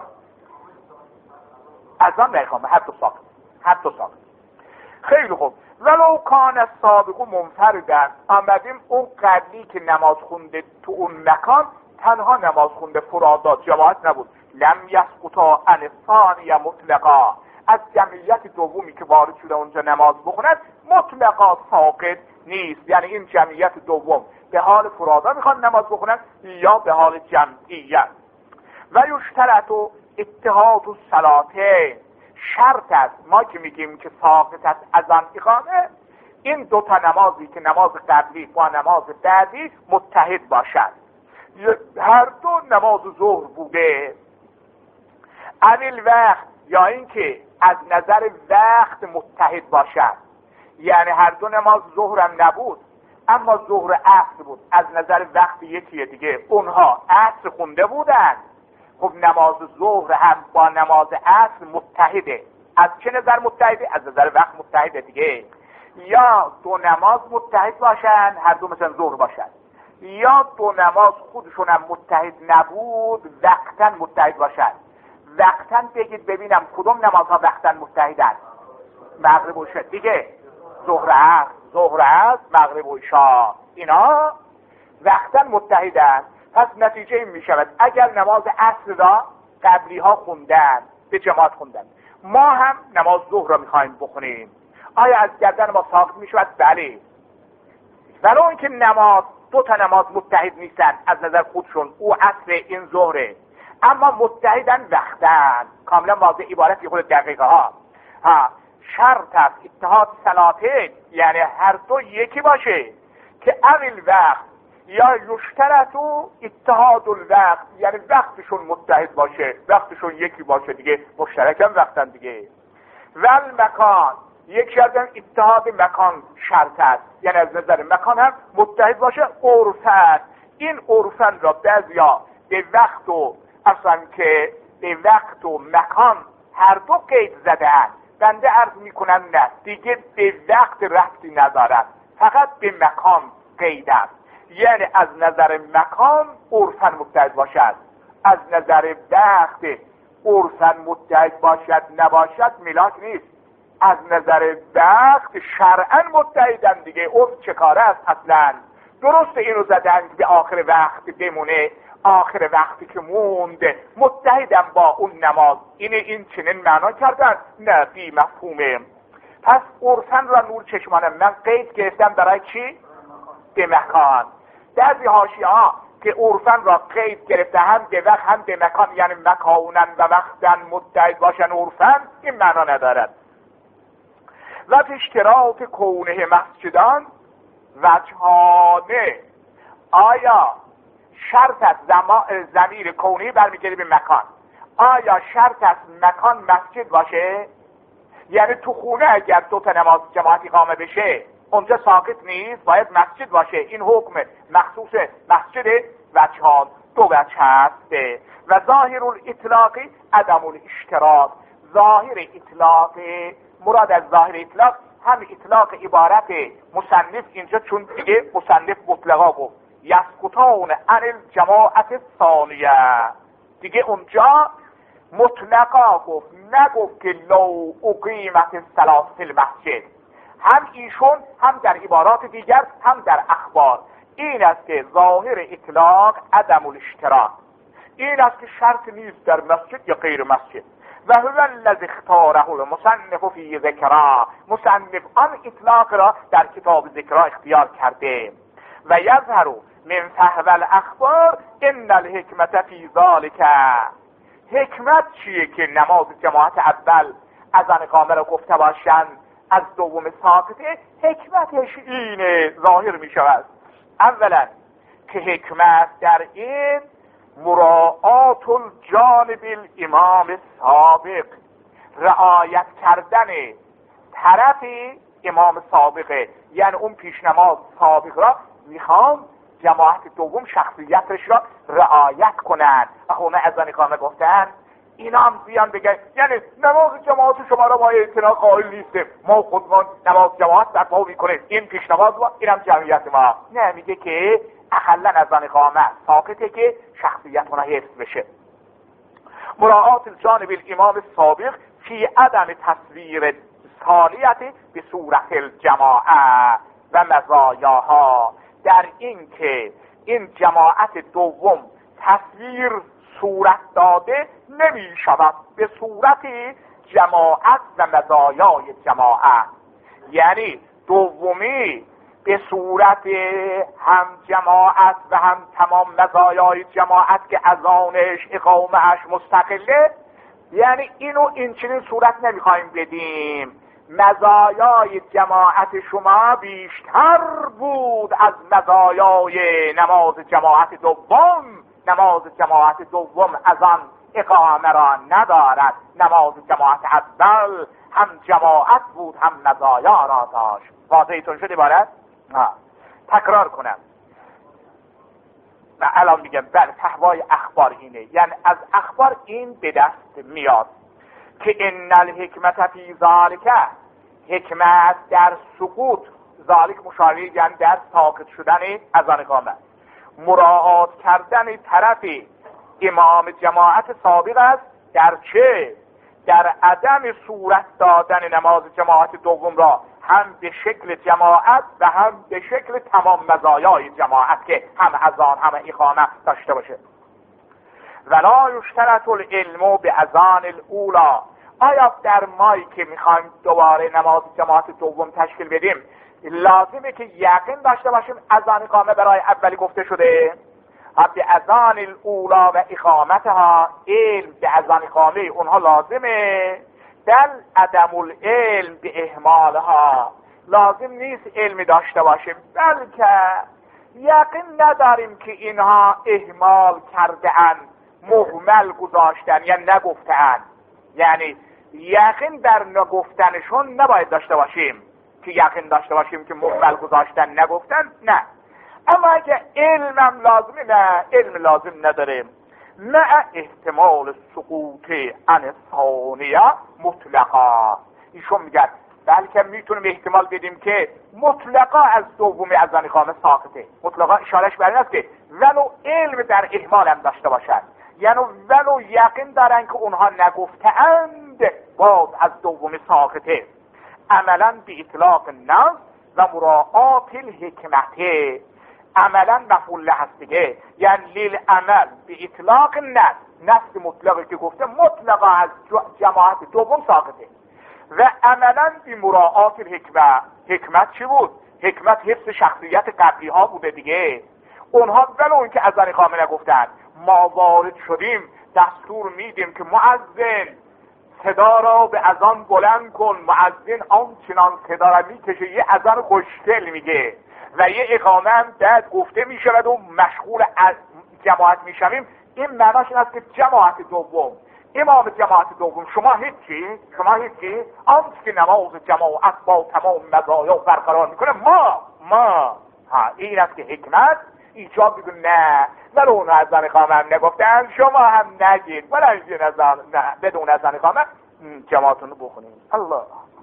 از آن اقامه هر دو ساقط، هر دو ساقط. خیلی خوب. ولو کان السابق منفردن، آمدیم اون قبلی که نماز خونده تو اون مکان تنها نماز خونده، فرادا جماعت نبود، لم یسقطا عن الثانیه مطلقا، از جمعیت دومی که وارد شده اونجا نماز بخوند مطلقا ساقط نیست. یعنی این جمعیت دوم به حال فرادا میخوان نماز بخونن یا به حال جمعیت. و یشترط اتحاد الصلاتین، شرط است ما که میگیم که ساقط است از آن اقامه، این دو تا نمازی که نماز قبلی با نماز بعدی متحد باشد. هر دو نماز ظهر بوده، اول وقت یا اینکه از نظر وقت متحد باشد، یعنی هر دو نماز ظهر هم نبود اما ظهر عصر بود، از نظر وقت یکیه دیگه، اونها عصر خونده بودن، خب نماز ظهر هم با نماز عصر متحده. از چه نظر متحده؟ از نظر وقت متحده دیگه. یا دو نماز متحد باشن، هر دو مثلا ظهر باشن، یا دو نماز خودشون هم متحد نبود وقتا متحد باشن. وقتا بگید ببینم کدوم نمازها وقتا متحدن؟ مغرب و عشاء دیگه، ظهر عصر، ظهر عصر، مغرب و عشاء، اینا وقتا متحدن. پس نتیجه این می شود اگر نماز عصر را قبلی ها خوندن، به جماعت خوندن، ما هم نماز ظهر را می خواهیم بخونیم، آیا از گردن ما ساقط می شود؟ بله. ولو اینکه نماز دو تا نماز متحد نیستن از نظر خودشون، او عصر این ظهره، اما متحدن وقتن، کاملا واضح عبارت خود دقیقه ها. ها شرط است اتحاد صلاتین، یعنی هر دو یکی باشه، که اول وقت یا یشترط و اتحاد الوقت، یعنی وقتشون متحد باشه، وقتشون یکی باشه دیگه، مشترکم وقتن دیگه. ول مکان، یک شرط اتحاد مکان شرط است، یعنی از نظر مکان هم متحد باشه. عرفن، این عرفن را بعضیا به وقت و اصلا که به وقت و مکان هر دو قید زدن، بنده عرض میکنم نه دیگه به وقت ربطی ندارد، فقط به مکان قید است. یعنی از نظر مکان عرفن متحد باشد، از نظر وقت عرفن متحد باشد نباشد ملاک نیست. از نظر وقت شرعا متحدن دیگه، عرف چه کاره است اصلا؟ درست اینو زدن به آخر وقت بمونه، آخر وقتی که مونده متحدن با اون نماز، اینه این چنین معنا کردن؟ نه بی مفهومه. پس عرفن را نور چشمانم من قید گرفتم برای چی؟ به مکان. بعضی حاشیه ها که عرفن را قید گرفته هم به وقت هم به مکان، یعنی مکانن و وقتن متحد باشن عرفن، این معنا ندارد. و اشتراط کونه مسجدان وجهانه، آیا شرط است ضمیر کونی برمیگرده به مکان، آیا شرط است مکان مسجد باشه؟ یعنی تو خونه اگر دو تا نماز جماعت اقامه بشه اونجا ساقط نیست، باید مسجد باشه. این حکم مخصوص مسجد وجهان، دو وجه هست. و ظاهر الاطلاقی عدم الاشتراط، ظاهر اطلاق، مراد از ظاهر اطلاق هم اطلاق عبارت مصنف اینجا، چون دیگه مصنف مطلقا گفت یسقطون عن الجماعت الثانیه، دیگه اونجا مطلقا گفت، نگفت که لو اقیمت الصلاة فی المسجد. هم ایشون هم در عبارات دیگر هم در اخبار این است که ظاهر اطلاق عدم الاشتراط، این است که شرط نیست در مسجد یا غیر مسجد. و هو الذی اختاره المصنف فی ذکرا، مصنف آن اطلاق را در کتاب ذکرا اختیار کرده. و یظهر من فحوى الاخبار ان الحکمت فی ذلک، حکمت چیه که نماز جماعت اول از آن اقامه را گفته باشند از دوم ساقطه حکمتش اینه ظاهر می شود. اولا که حکمت در این مراعات الجانب الامام سابق، رعایت کردن طرف امام سابقه، یعنی اون پیشنماز سابق را میخوان جماعت دوم شخصیتش را رعایت کنن. اخونه از آن اقامه گفتن اینا هم بیان بگن یعنی نماز جماعت شما را ما اعتنا قائل نیستیم، ما خودمان نماز جماعت برپا میکنیم، این پیشنماز ما، اینم جمعیت ما. نه، میگه که اقلا از آن اقامه ساقطه که شخصیت اونها حفظ بشه. مراعات الجانب الامام سابق فی عدم تصویر سالیت به صورت الجماعه و مزایاها، در این که این جماعت دوم تصویر صورت داده نمی شود به صورت جماعت و مزایای جماعت، یعنی دومی به صورت هم جماعت و هم تمام مزایای جماعت که اذانش اقامهش مستقله، یعنی اینو این چنین صورت نمیخوایم بدیم. مزایای جماعت شما بیشتر بود از مزایای نماز جماعت دوم، نماز جماعت دوم از آن اقامه را ندارد، نماز جماعت اول هم جماعت بود هم مزایا را داشت. واضحتون شد عبارت؟ تکرار کنم و الان میگم بله تحوای اخبار اینه، یعنی از اخبار این به دست میاد که ان الحکمت فی ذالک، حکمت در سقوط، ذالک مشاری یعنی در ساقط شدن از آن اقامه، مراعات کردن طرف امام جماعت سابق است در چه؟ در عدم صورت دادن نماز جماعت دوم را هم به شکل جماعت و هم به شکل تمام مزایای جماعت که هم اذان هم اقامه داشته باشه. ولا یشترط العلم به اذان الاولی، آیا در مایی که میخوایم دوباره نماز جماعت دوم تشکیل بدیم لازمه که یقین داشته باشیم اذان اقامه برای اولی گفته شده؟ به اذان الاولی و اقامتها، علم به اذان اقامه اونها لازمه، در عدم العلم به اهمالها لازم نیست علمی داشته باشیم، بلکه یقین نداریم که اینها اهمال کرده اند، مهمل گذاشتن یا نگفته اند، یعنی یقین در نگفتنشون نباید داشته باشیم که یقین داشته باشیم که مهمل گذاشتن نگفتن، نه. اما اگه علمم لازمه، نه علم لازم نداریم، مع احتمال سقوط عن ثانیه مطلقا، ایشون میگن بلکه میتونیم احتمال بدیم که مطلقا از دومی از آن اقامه ساقطه. مطلقا اشارش بر این است که ولو علم در اهمال هم داشته باشد، یعنی ولو یقین دارن که اونها نگفته‌اند باز از دومی ساقطه، عملا به اطلاق النص و مراعات الحکمت، عملا مفعول هست دیگه، یعنی لیل عمل به اطلاق النص، نص مطلقی که گفته مطلقا از جماعت دوم ساقطه، و عملا به مراعات الحکمت. حکمت چی بود؟ حکمت حفظ شخصیت قبلی ها بوده دیگه، اونها ولو این که از آن اقامه نگفتن، ما وارد شدیم دستور میدیم که مؤذن صدا را به اذان بلند کن، مؤذن آنچنان صدا را میکشه یه اذان خوشگل میگه و یه اقامه هم بعد گفته میشود و مشغول از جماعت میشویم، این معناش این است که جماعت دوم، امام جماعت دوم، شما هیچی شما هیچی آنچه که نماز جماعت با تمام مزایا برقرار میکنه ما ما ها این است که حکمت ایجاب بگو نه ولو اون از آن اقامه هم نگفتن شما هم نگید بلنجین از آن نه بدون از آن اقامه جماعتون رو بخونیم. الله،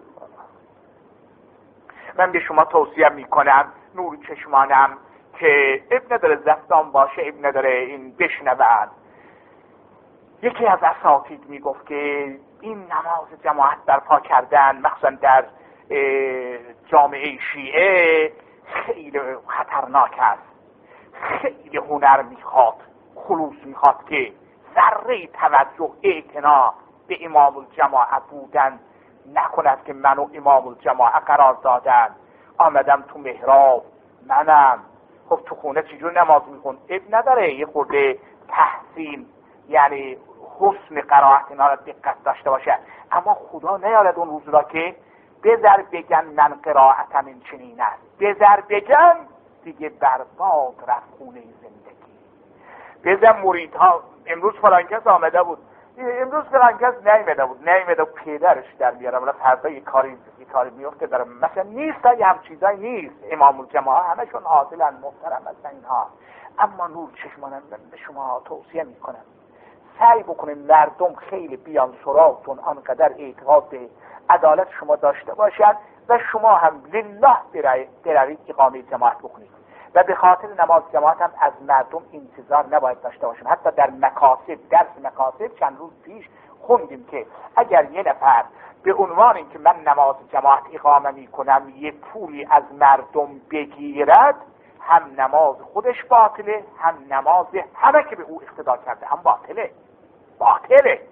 من به شما توصیه میکنم نور چشمانم که ابن نداره زستان باشه، ابن نداره این بشنون. یکی از اساتید میگفت که این نماز جماعت برپا کردن مخصوصا در جامعه شیعه خیلی خطرناک است، خیلی هنر میخواد، خلوص میخواد که ذره توجه اعتنا به امام الجماعت بودن نکند که منو امام الجماعت قرار دادن، آمدم تو محراب منم، خب تو خونه چجور نماز میخون؟ اب نداره یه خورده تحسین یعنی حسن قرائت اینا را دقت داشته باشه، اما خدا نیارد اون روز را که بذار بگن من قرائتم این چنین است، بذار بگن دیگه برباد رفت خونه زندگی. بذار مریدها امروز فلان کس آمده بود، امروز فلان کس نیامده بود، نیامده بود پدرش در بیاره، ولی فردا یه کاری یه کاری میفته داره، مثلا نیست، یه هم چیزایی نیست. امام الجماعه همشون عادلن، محترم هستن اینها. اما نور چشمانم به شما توصیه میکنم سعی بکنید مردم خیلی بیان سراغتون، آنقدر اعتقاد به عدالت شما داشته باشد و شما هم لله بروید اقامه جماعت بکنید و به خاطر نماز جماعت هم از مردم انتظار نباید داشته باشیم. حتی در مکاسب، درس مکاسب چند روز پیش خوندیم که اگر یه نفر به عنوان اینکه من نماز جماعت اقامه می کنم یه پولی از مردم بگیرد، هم نماز خودش باطله، هم نماز همه که به او اقتدا کرده هم باطله. باطله.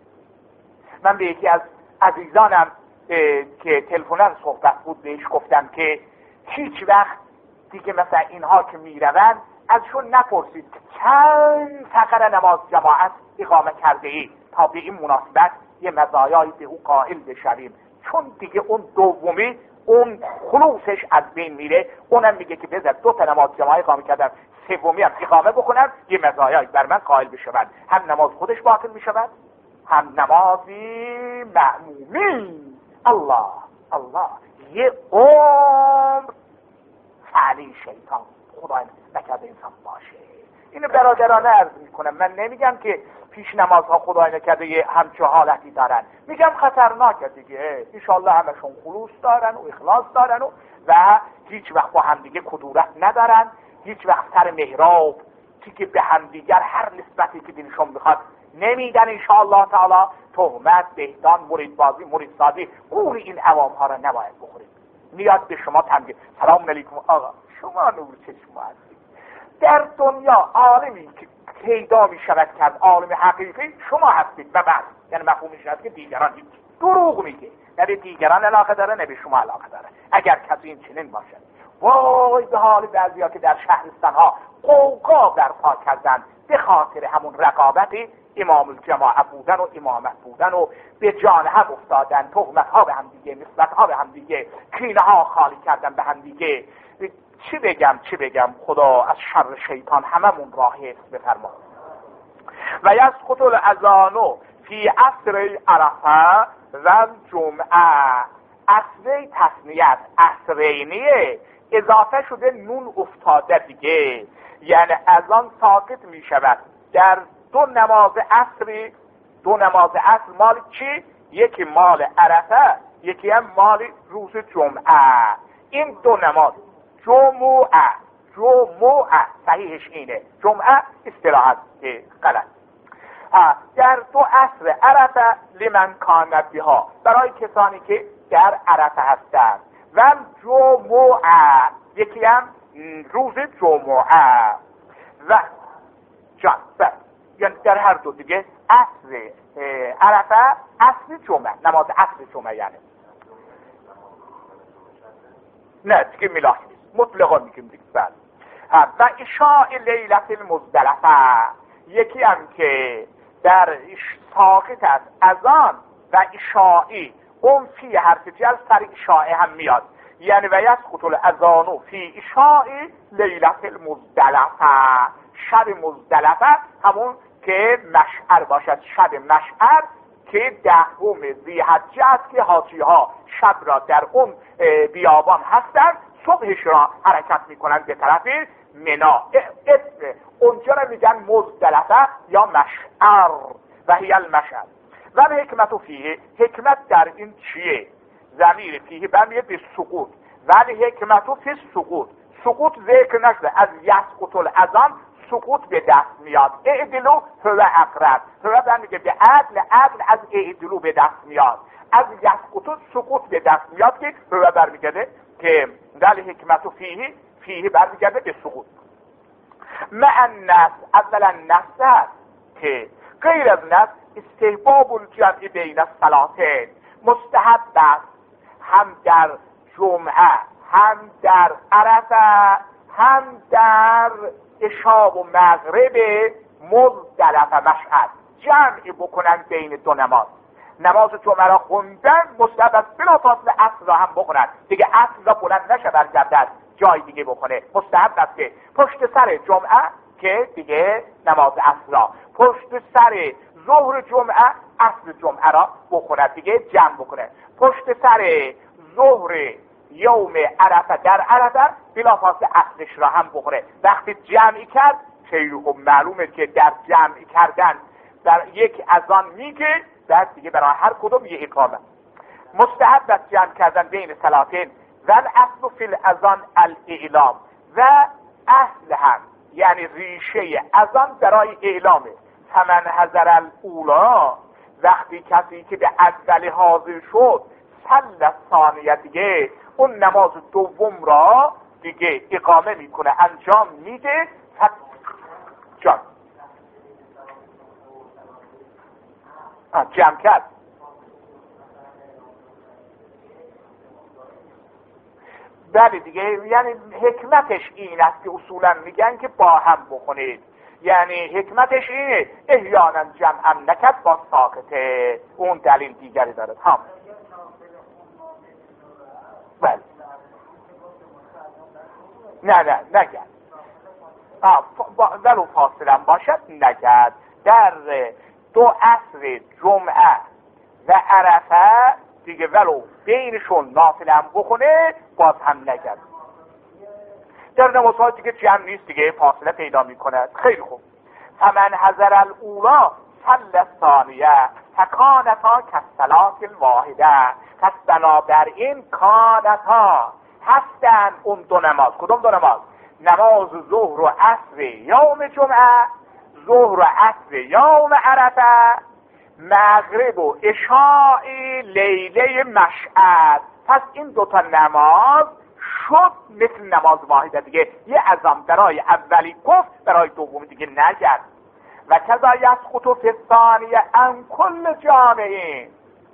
من به یکی از عزیزانم که تلفنن صحبت بود بهش گفتم که هیچ وقت دیگه مثلا اینها که میروند ازشون نپرسید که چند فقره نماز جماعت اقامه کرده ای تا به این مناسبت یه مزایایی به او قائل بشویم، چون دیگه اون دومی اون خلوصش از بین میره. اونم میگه که بذار دو تا نماز جماعت اقامه کردم، سومی هم اقامه بکنم، یه مزایایی بر من قائل بشوند، هم نماز خودش باطل میشود هم نمازی مأمومی. الله الله، یه عمر فعلی شیطان خدای نکرده انسان باشه. اینو برادرانه عرض میکنم، من نمیگم که پیش نمازها خدای نکرده یه همچه حالتی دارن، میگم خطرناکه دیگه. انشالله همشون خلوص دارن و اخلاص دارن و, و هیچ وقت با همدیگه کدورت ندارن، هیچ وقت سر محراب که به همدیگر هر نسبتی که دلشون بخواد نمیدن. انشاءالله تعالی تهمت، بهتان، مریدبازی، مریدسازی، قول این عوام ها را نباید بخورید. میاد به شما تنگه سلام علیکم آقا شما نور چشم هستید در دنیا، عالمی که پیدا می شود کرد عالم حقیقی شما هستید و بس. یعنی مفهومش هست که دیگران هیچ دروغ میگه، نه به دیگران علاقه داره نه به شما علاقه داره. اگر کسی این چنین باشد، وای به حال بعضیا که در شهرستان ها قوقا برپا کردن به خاطر همون رقابت امام الجماعه بودن و امامت بودن و به جان هم افتادن، تهمت ها به هم دیگه، نسبت ها به هم دیگه، کینه ها خالی کردن به هم دیگه. چی بگم چی بگم خدا از شر شیطان هممون را حفظ بفرما. و یسقط الاذان فی عصر عرفه و جمعه. عصر تصنیت عصرینیه، اضافه شده نون افتاده دیگه، یعنی اذان ساقط می شود در دو نماز عصری. دو نماز عصر مال چی؟ یکی مال عرفه، یکی هم مال روز جمعه. این دو نماز جمعه جمعه صحیحش اینه، جمعه استراحت غلط. در دو عصر عرفه لمن کان بها، برای کسانی که در عرفه هستند، و جمعه یکی هم روز جمعه و جان بس. یعنی در هر دو دیگه عصر عرفه عصر جمعه، نماز عصر جمعه یعنی نه دیگه ملاحظ مطلقا میگیم دیگه. بعد و اشاع لیلت المزدلفه یکی هم که در ساقط است اذان و اشاعی، اون فی حرف جر سر اشاعه هم میاد، یعنی و یسقط الاذان فی اشاع لیلت المزدلفه، شب مزدلفه همون که مشعر باشد، شب مشعر که دهم ذی‌حجه است که حاجی ها شب را در اون بیابان هستند، صبحش را حرکت میکنند به طرف منا. اونجا را میگن مزدلفه یا مشعر و هی المشعر. و حکمت فیه، حکمت در این چیه؟ ضمیر فیه برمیگرده به سقوط، ولی حکمت فی سقوط، سقوط ذکر نشده. از یسقط الاذان سقوط به دست میاد. اعدلو هو اقرب، هو برمیگرده به عدل، عدل از اعدلو به دست میاد. از یسقط سقوط به دست میاد که هو برمیگرده که ولی حکمت فیه، فیه برمیگرده به سقوط. مع النص، اولا نص هست که غیر از نص استحباب الجمع بین الصلاتین، مستحب است هم در جمعه هم در عرفه هم در عشاء و مغرب مزدلفه مشعر جمع بکنن بین دو نماز. نماز جمعه را خوندن مستحب است بلافاصله عصر را هم بخونن. دیگه عصر را بلند نشه برگردد جای دیگه بخونه. مستحب است که پشت سر جمعه که دیگه نماز عصر را، پشت سر ظهر جمعه عصر جمعه را بخونه، دیگه جمع بکنه. پشت سر ظهر یوم عرفه در عرفه بلافاصله عصرش را هم بخونه. وقتی جمعی کرد خیلی خوب معلومه که در جمعی کردن در یک اذان میگه، بعد دیگه برای هر کدوم یه اقامه. مستحب است جمع کردن بین صلاتین و الاصل فی الاذان الاعلام و اصل هم یعنی ریشه اذان برای اعلامه. فمن حضر الاولا، وقتی کسی که به اول حاضر شد صلی ثانیه دیگه اون نماز دوم را دیگه اقامه میکنه، انجام میده. جان جمع کرد. بله دیگه، یعنی حکمتش این است که اصولا میگن که با هم بخونید، یعنی حکمتش اینه احیانا جمع نکرد با ساکته، اون دلیل دیگری دارد. هم بله نه نه نگرد ولو فاصله باشد نگرد. در دو عصر جمعه و عرفه دیگه ولو بینشون نافله هم بخونه باز هم نگرد. در نمازها دیگه جمع نیست دیگه فاصله پیدا میکنه. خیلی خوب. فمن حضر الاولا صلی الثانیه فکانتا کالصلاة الواحده، پس بنابراین کانتا هستن اون دو نماز. کدوم دو نماز؟ نماز ظهر و عصر یوم جمعه، ظهر و عصر یوم عرفه، مغرب و عشاء لیله مشعر. پس این دوتا نماز شد مثل نماز واحده دیگه. یه اذان برای اولی گفت، برای دومی دیگه نگرد. و کذا یسقط فی الثانیه عن کل جامعه،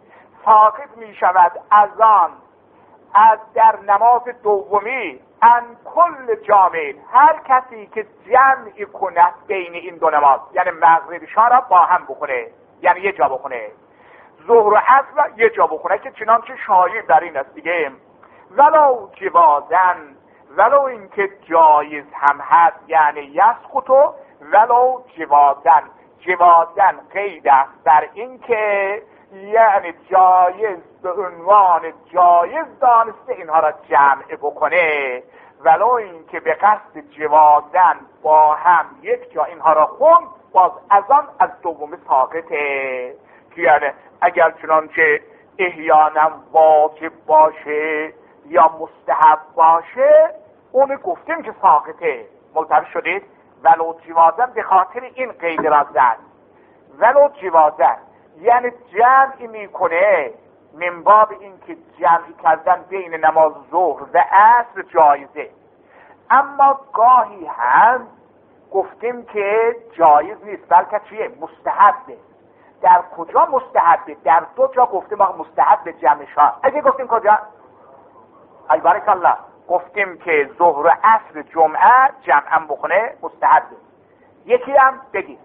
ساقط می شود اذان از در نماز دومی عن کل جامعه، هر کسی که جمعی کند بین این دو نماز، یعنی مغرب شا را با هم بخونه، یعنی یه جا بخونه، ظهر و عصر را یه جا بخونه، که چنانچه شایع در این است دیگه. ولو جوازن، ولو اینکه جایز هم هست، یعنی یسقطو ولو جوازن. جوازن قید است در این که یعنی جایز به عنوان جایز دانسته اینها را جمع بکنه، ولو اینکه به قصد جوازن با هم یک جا اینها را خون، باز از آن از دوم ساقطه. که یعنی اگر چنانچه احیانا واجب باشه یا مستحب باشه اون گفتیم که ساقطه. ملتفت شدید؟ ولو جوازن به خاطر این قید را زد. ولو جوازن یعنی جمعی میکنه من باب این که جمعی کردن بین نماز ظهر و عصر جایزه. اما گاهی هم گفتیم که جایز نیست، بلکه چیه؟ مستحبه. در کجا مستحبه؟ در دو جا گفتیم آقا مستحب جمعش ها. اگه گفتیم کجا؟ ای بارک الله، گفتیم که ظهر و عصر جمعه جمعا بخونه مستحبه. یکی هم بگید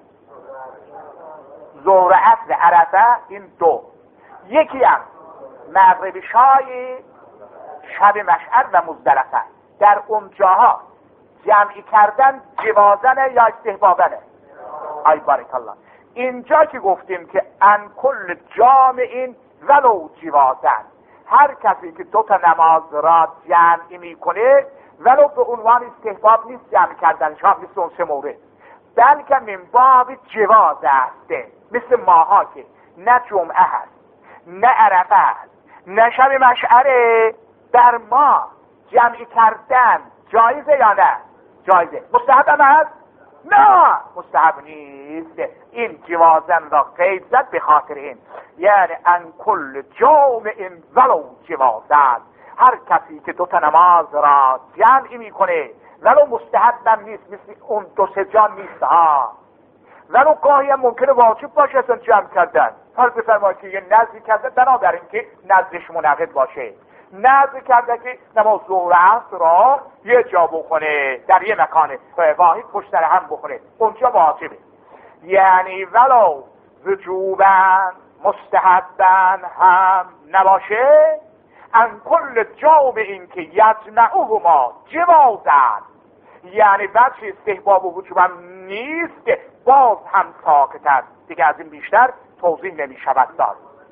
ظهر و عصر عرفه، این دو. یکی هم مغرب شای شب مشعر و مزدلفه. در اون جاها جمعی کردن جوازنه یا استحبابنه؟ ای بارک الله. اینجا که گفتیم که ان کل جامعین ولو جوازن، هر کسی که دو تا نماز را جمعی میکنه ولو به عنوان استحباب نیست جمع کردنش ها، مثل اون سه مورد، بلکه من باب جواز است. مثل ماها که نه جمعه هست نه عرفه هست نه شب مشعره، در ما جمعی کردن جایزه یا نه؟ جایزه. مستحب هم هست؟ نه مستحب نیست. این جوازن را قید زد به خاطر این، یعنی ان کل جامع ولو جوازن، هر کسی که دو تا نماز را جمعی میکنه ولو مستحب هم نیست، مثل اون دو سه جان نیست ها، ولو گاهی هم ممکنه واجب باشه اصلا جمع کردن. فرض بفرمایید که یه نذری کرده بنابراین که نذرش منعقد باشه، نذر کرده که نماز ظهر عصر را یه جا بخونه، در یه مکان واحد پشت سر هم بخونه، اونجا واجبه. یعنی ولو وجوبا مستحبن هم نباشه، ان کل جواب این که یجمعهما جوازن، یعنی بچه استحباب و وجوب هم نیست، باز هم ساقط است. دیگه از این بیشتر توضیح نمی شود داد.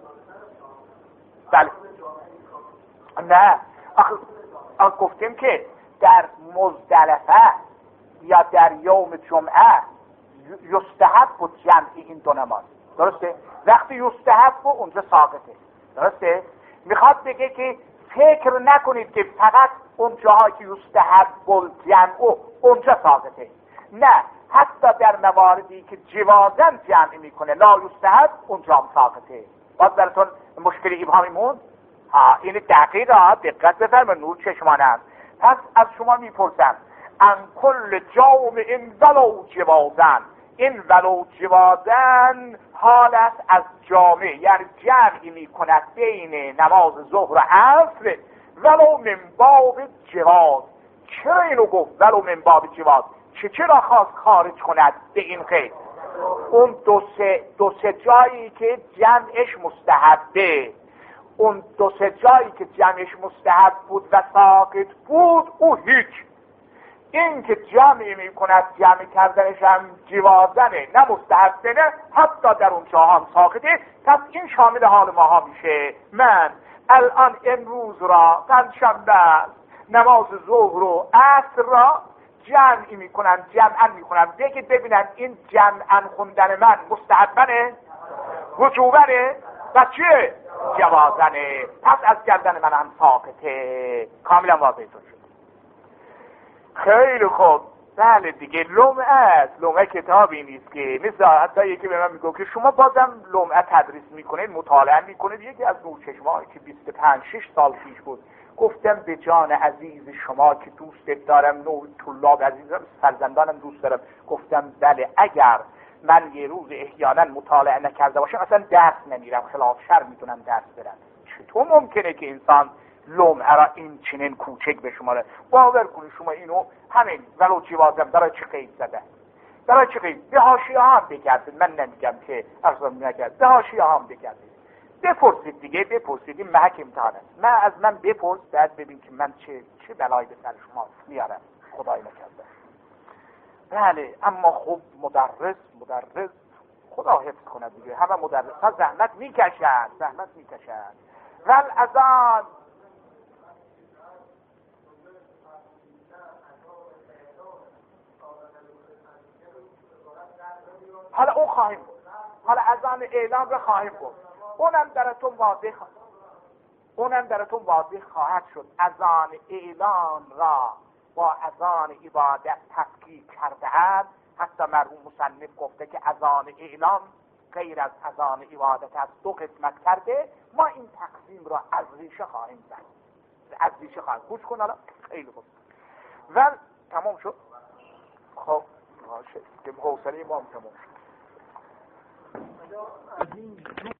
بله نه آخه گفتیم که در مزدلفه یا در یوم جمعه یستحب و جمعی این دو نماز، درسته؟ وقتی یستحب و اونجا ساقطه، درسته؟ میخواد بگه که فکر نکنید که فقط اون جاهایی که یستحب و جمع اونجا ساقطه، نه، حتی در مواردی که جوازن جمعی میکنه لا یستحب اونجا هم ساقطه. باز براتون مشکل ابهامی موند؟ ها این دقیق ها، دقت بفرمایید، نور چشمان است. پس از شما میپرسم ان کل جوم این ولو جوازن، این ولو جوازن حالت از جامع، یعنی جمعی میکند بین نماز ظهر و عصر، ولو من باب جواز. چرا اینو گفت ولو من باب جواز؟ چه چرا خواست خارج کند به این قید؟ اون دو سه, دو سه جایی که جمعش مستحبه، اون دو سه جایی که جمعش مستحب بود و ساقط بود او هیچ. این که جمعی می کند جمع کردنش هم جوازنه نه مستحبه، نه حتی در اون جاها هم ساقطه. پس این شامل حال ماها میشه. من الان امروز را پنجشنبه نماز ظهر و عصر را جمعی میکنن، جمعا میکنن، بگید ببینن این جمعا خوندن من مستحبنه، وجوبنه و چیه؟ جوازنه. پس از گردن من هم ساقطه. کاملا واضحتون شد. خیلی خوب. بله دیگه لمعه است. لمعه کتابی نیست که مثل حتی یکی به من میگه که شما بازم لمعه تدریس میکنید، مطالعه میکنید. یکی از نورچشمه‌ای که بیست و پنج شش سال پیش بود گفتم به جان عزیز شما که دوستت دارم، نوع طلاب عزیزم، فرزندانم دوست دارم، گفتم بله اگر من یه روز احیانا مطالعه نکرده باشم اصلا درس نمیرم، خلاف شر میتونم درس برم. چطور ممکنه که انسان لمعه را این چنین کوچک به شما را باور کنید؟ شما اینو همین ولو جوازم برای چه قید زده؟ برای چه قید؟ به حاشیه هم بگردید. من نمیگم که ارزم نکرد، به حاشیه هم بگردید، بپرسید دیگه، بپرسید. این محک امتحان است. من از من بپرس، بعد ببین که من چه چه بلایی به سر شما میارم. خدای نکرده. بله اما خب مدرس مدرس خدا حفظ کنه دیگه، همه مدرس ها زحمت میکشن، زحمت میکشن. ول اذان حالا اون خواهیم بود، حالا اذان اعلام را خواهیم بود، اونم درتون واضح خواهد اونم درتون واضح خواهد شد. اذان اعلام را با اذان عبادت تفکیک کرده اند. حتی مرحوم مصنف گفته که اذان اعلام غیر از اذان عبادت از دو قسمت کرده. ما این تقسیم را از ریشه خواهیم زد، از ریشه خواهیم. گوش کن حالا. خیلی خوب. و تمام شد. خب باشه که حوصله ما هم تمام شد.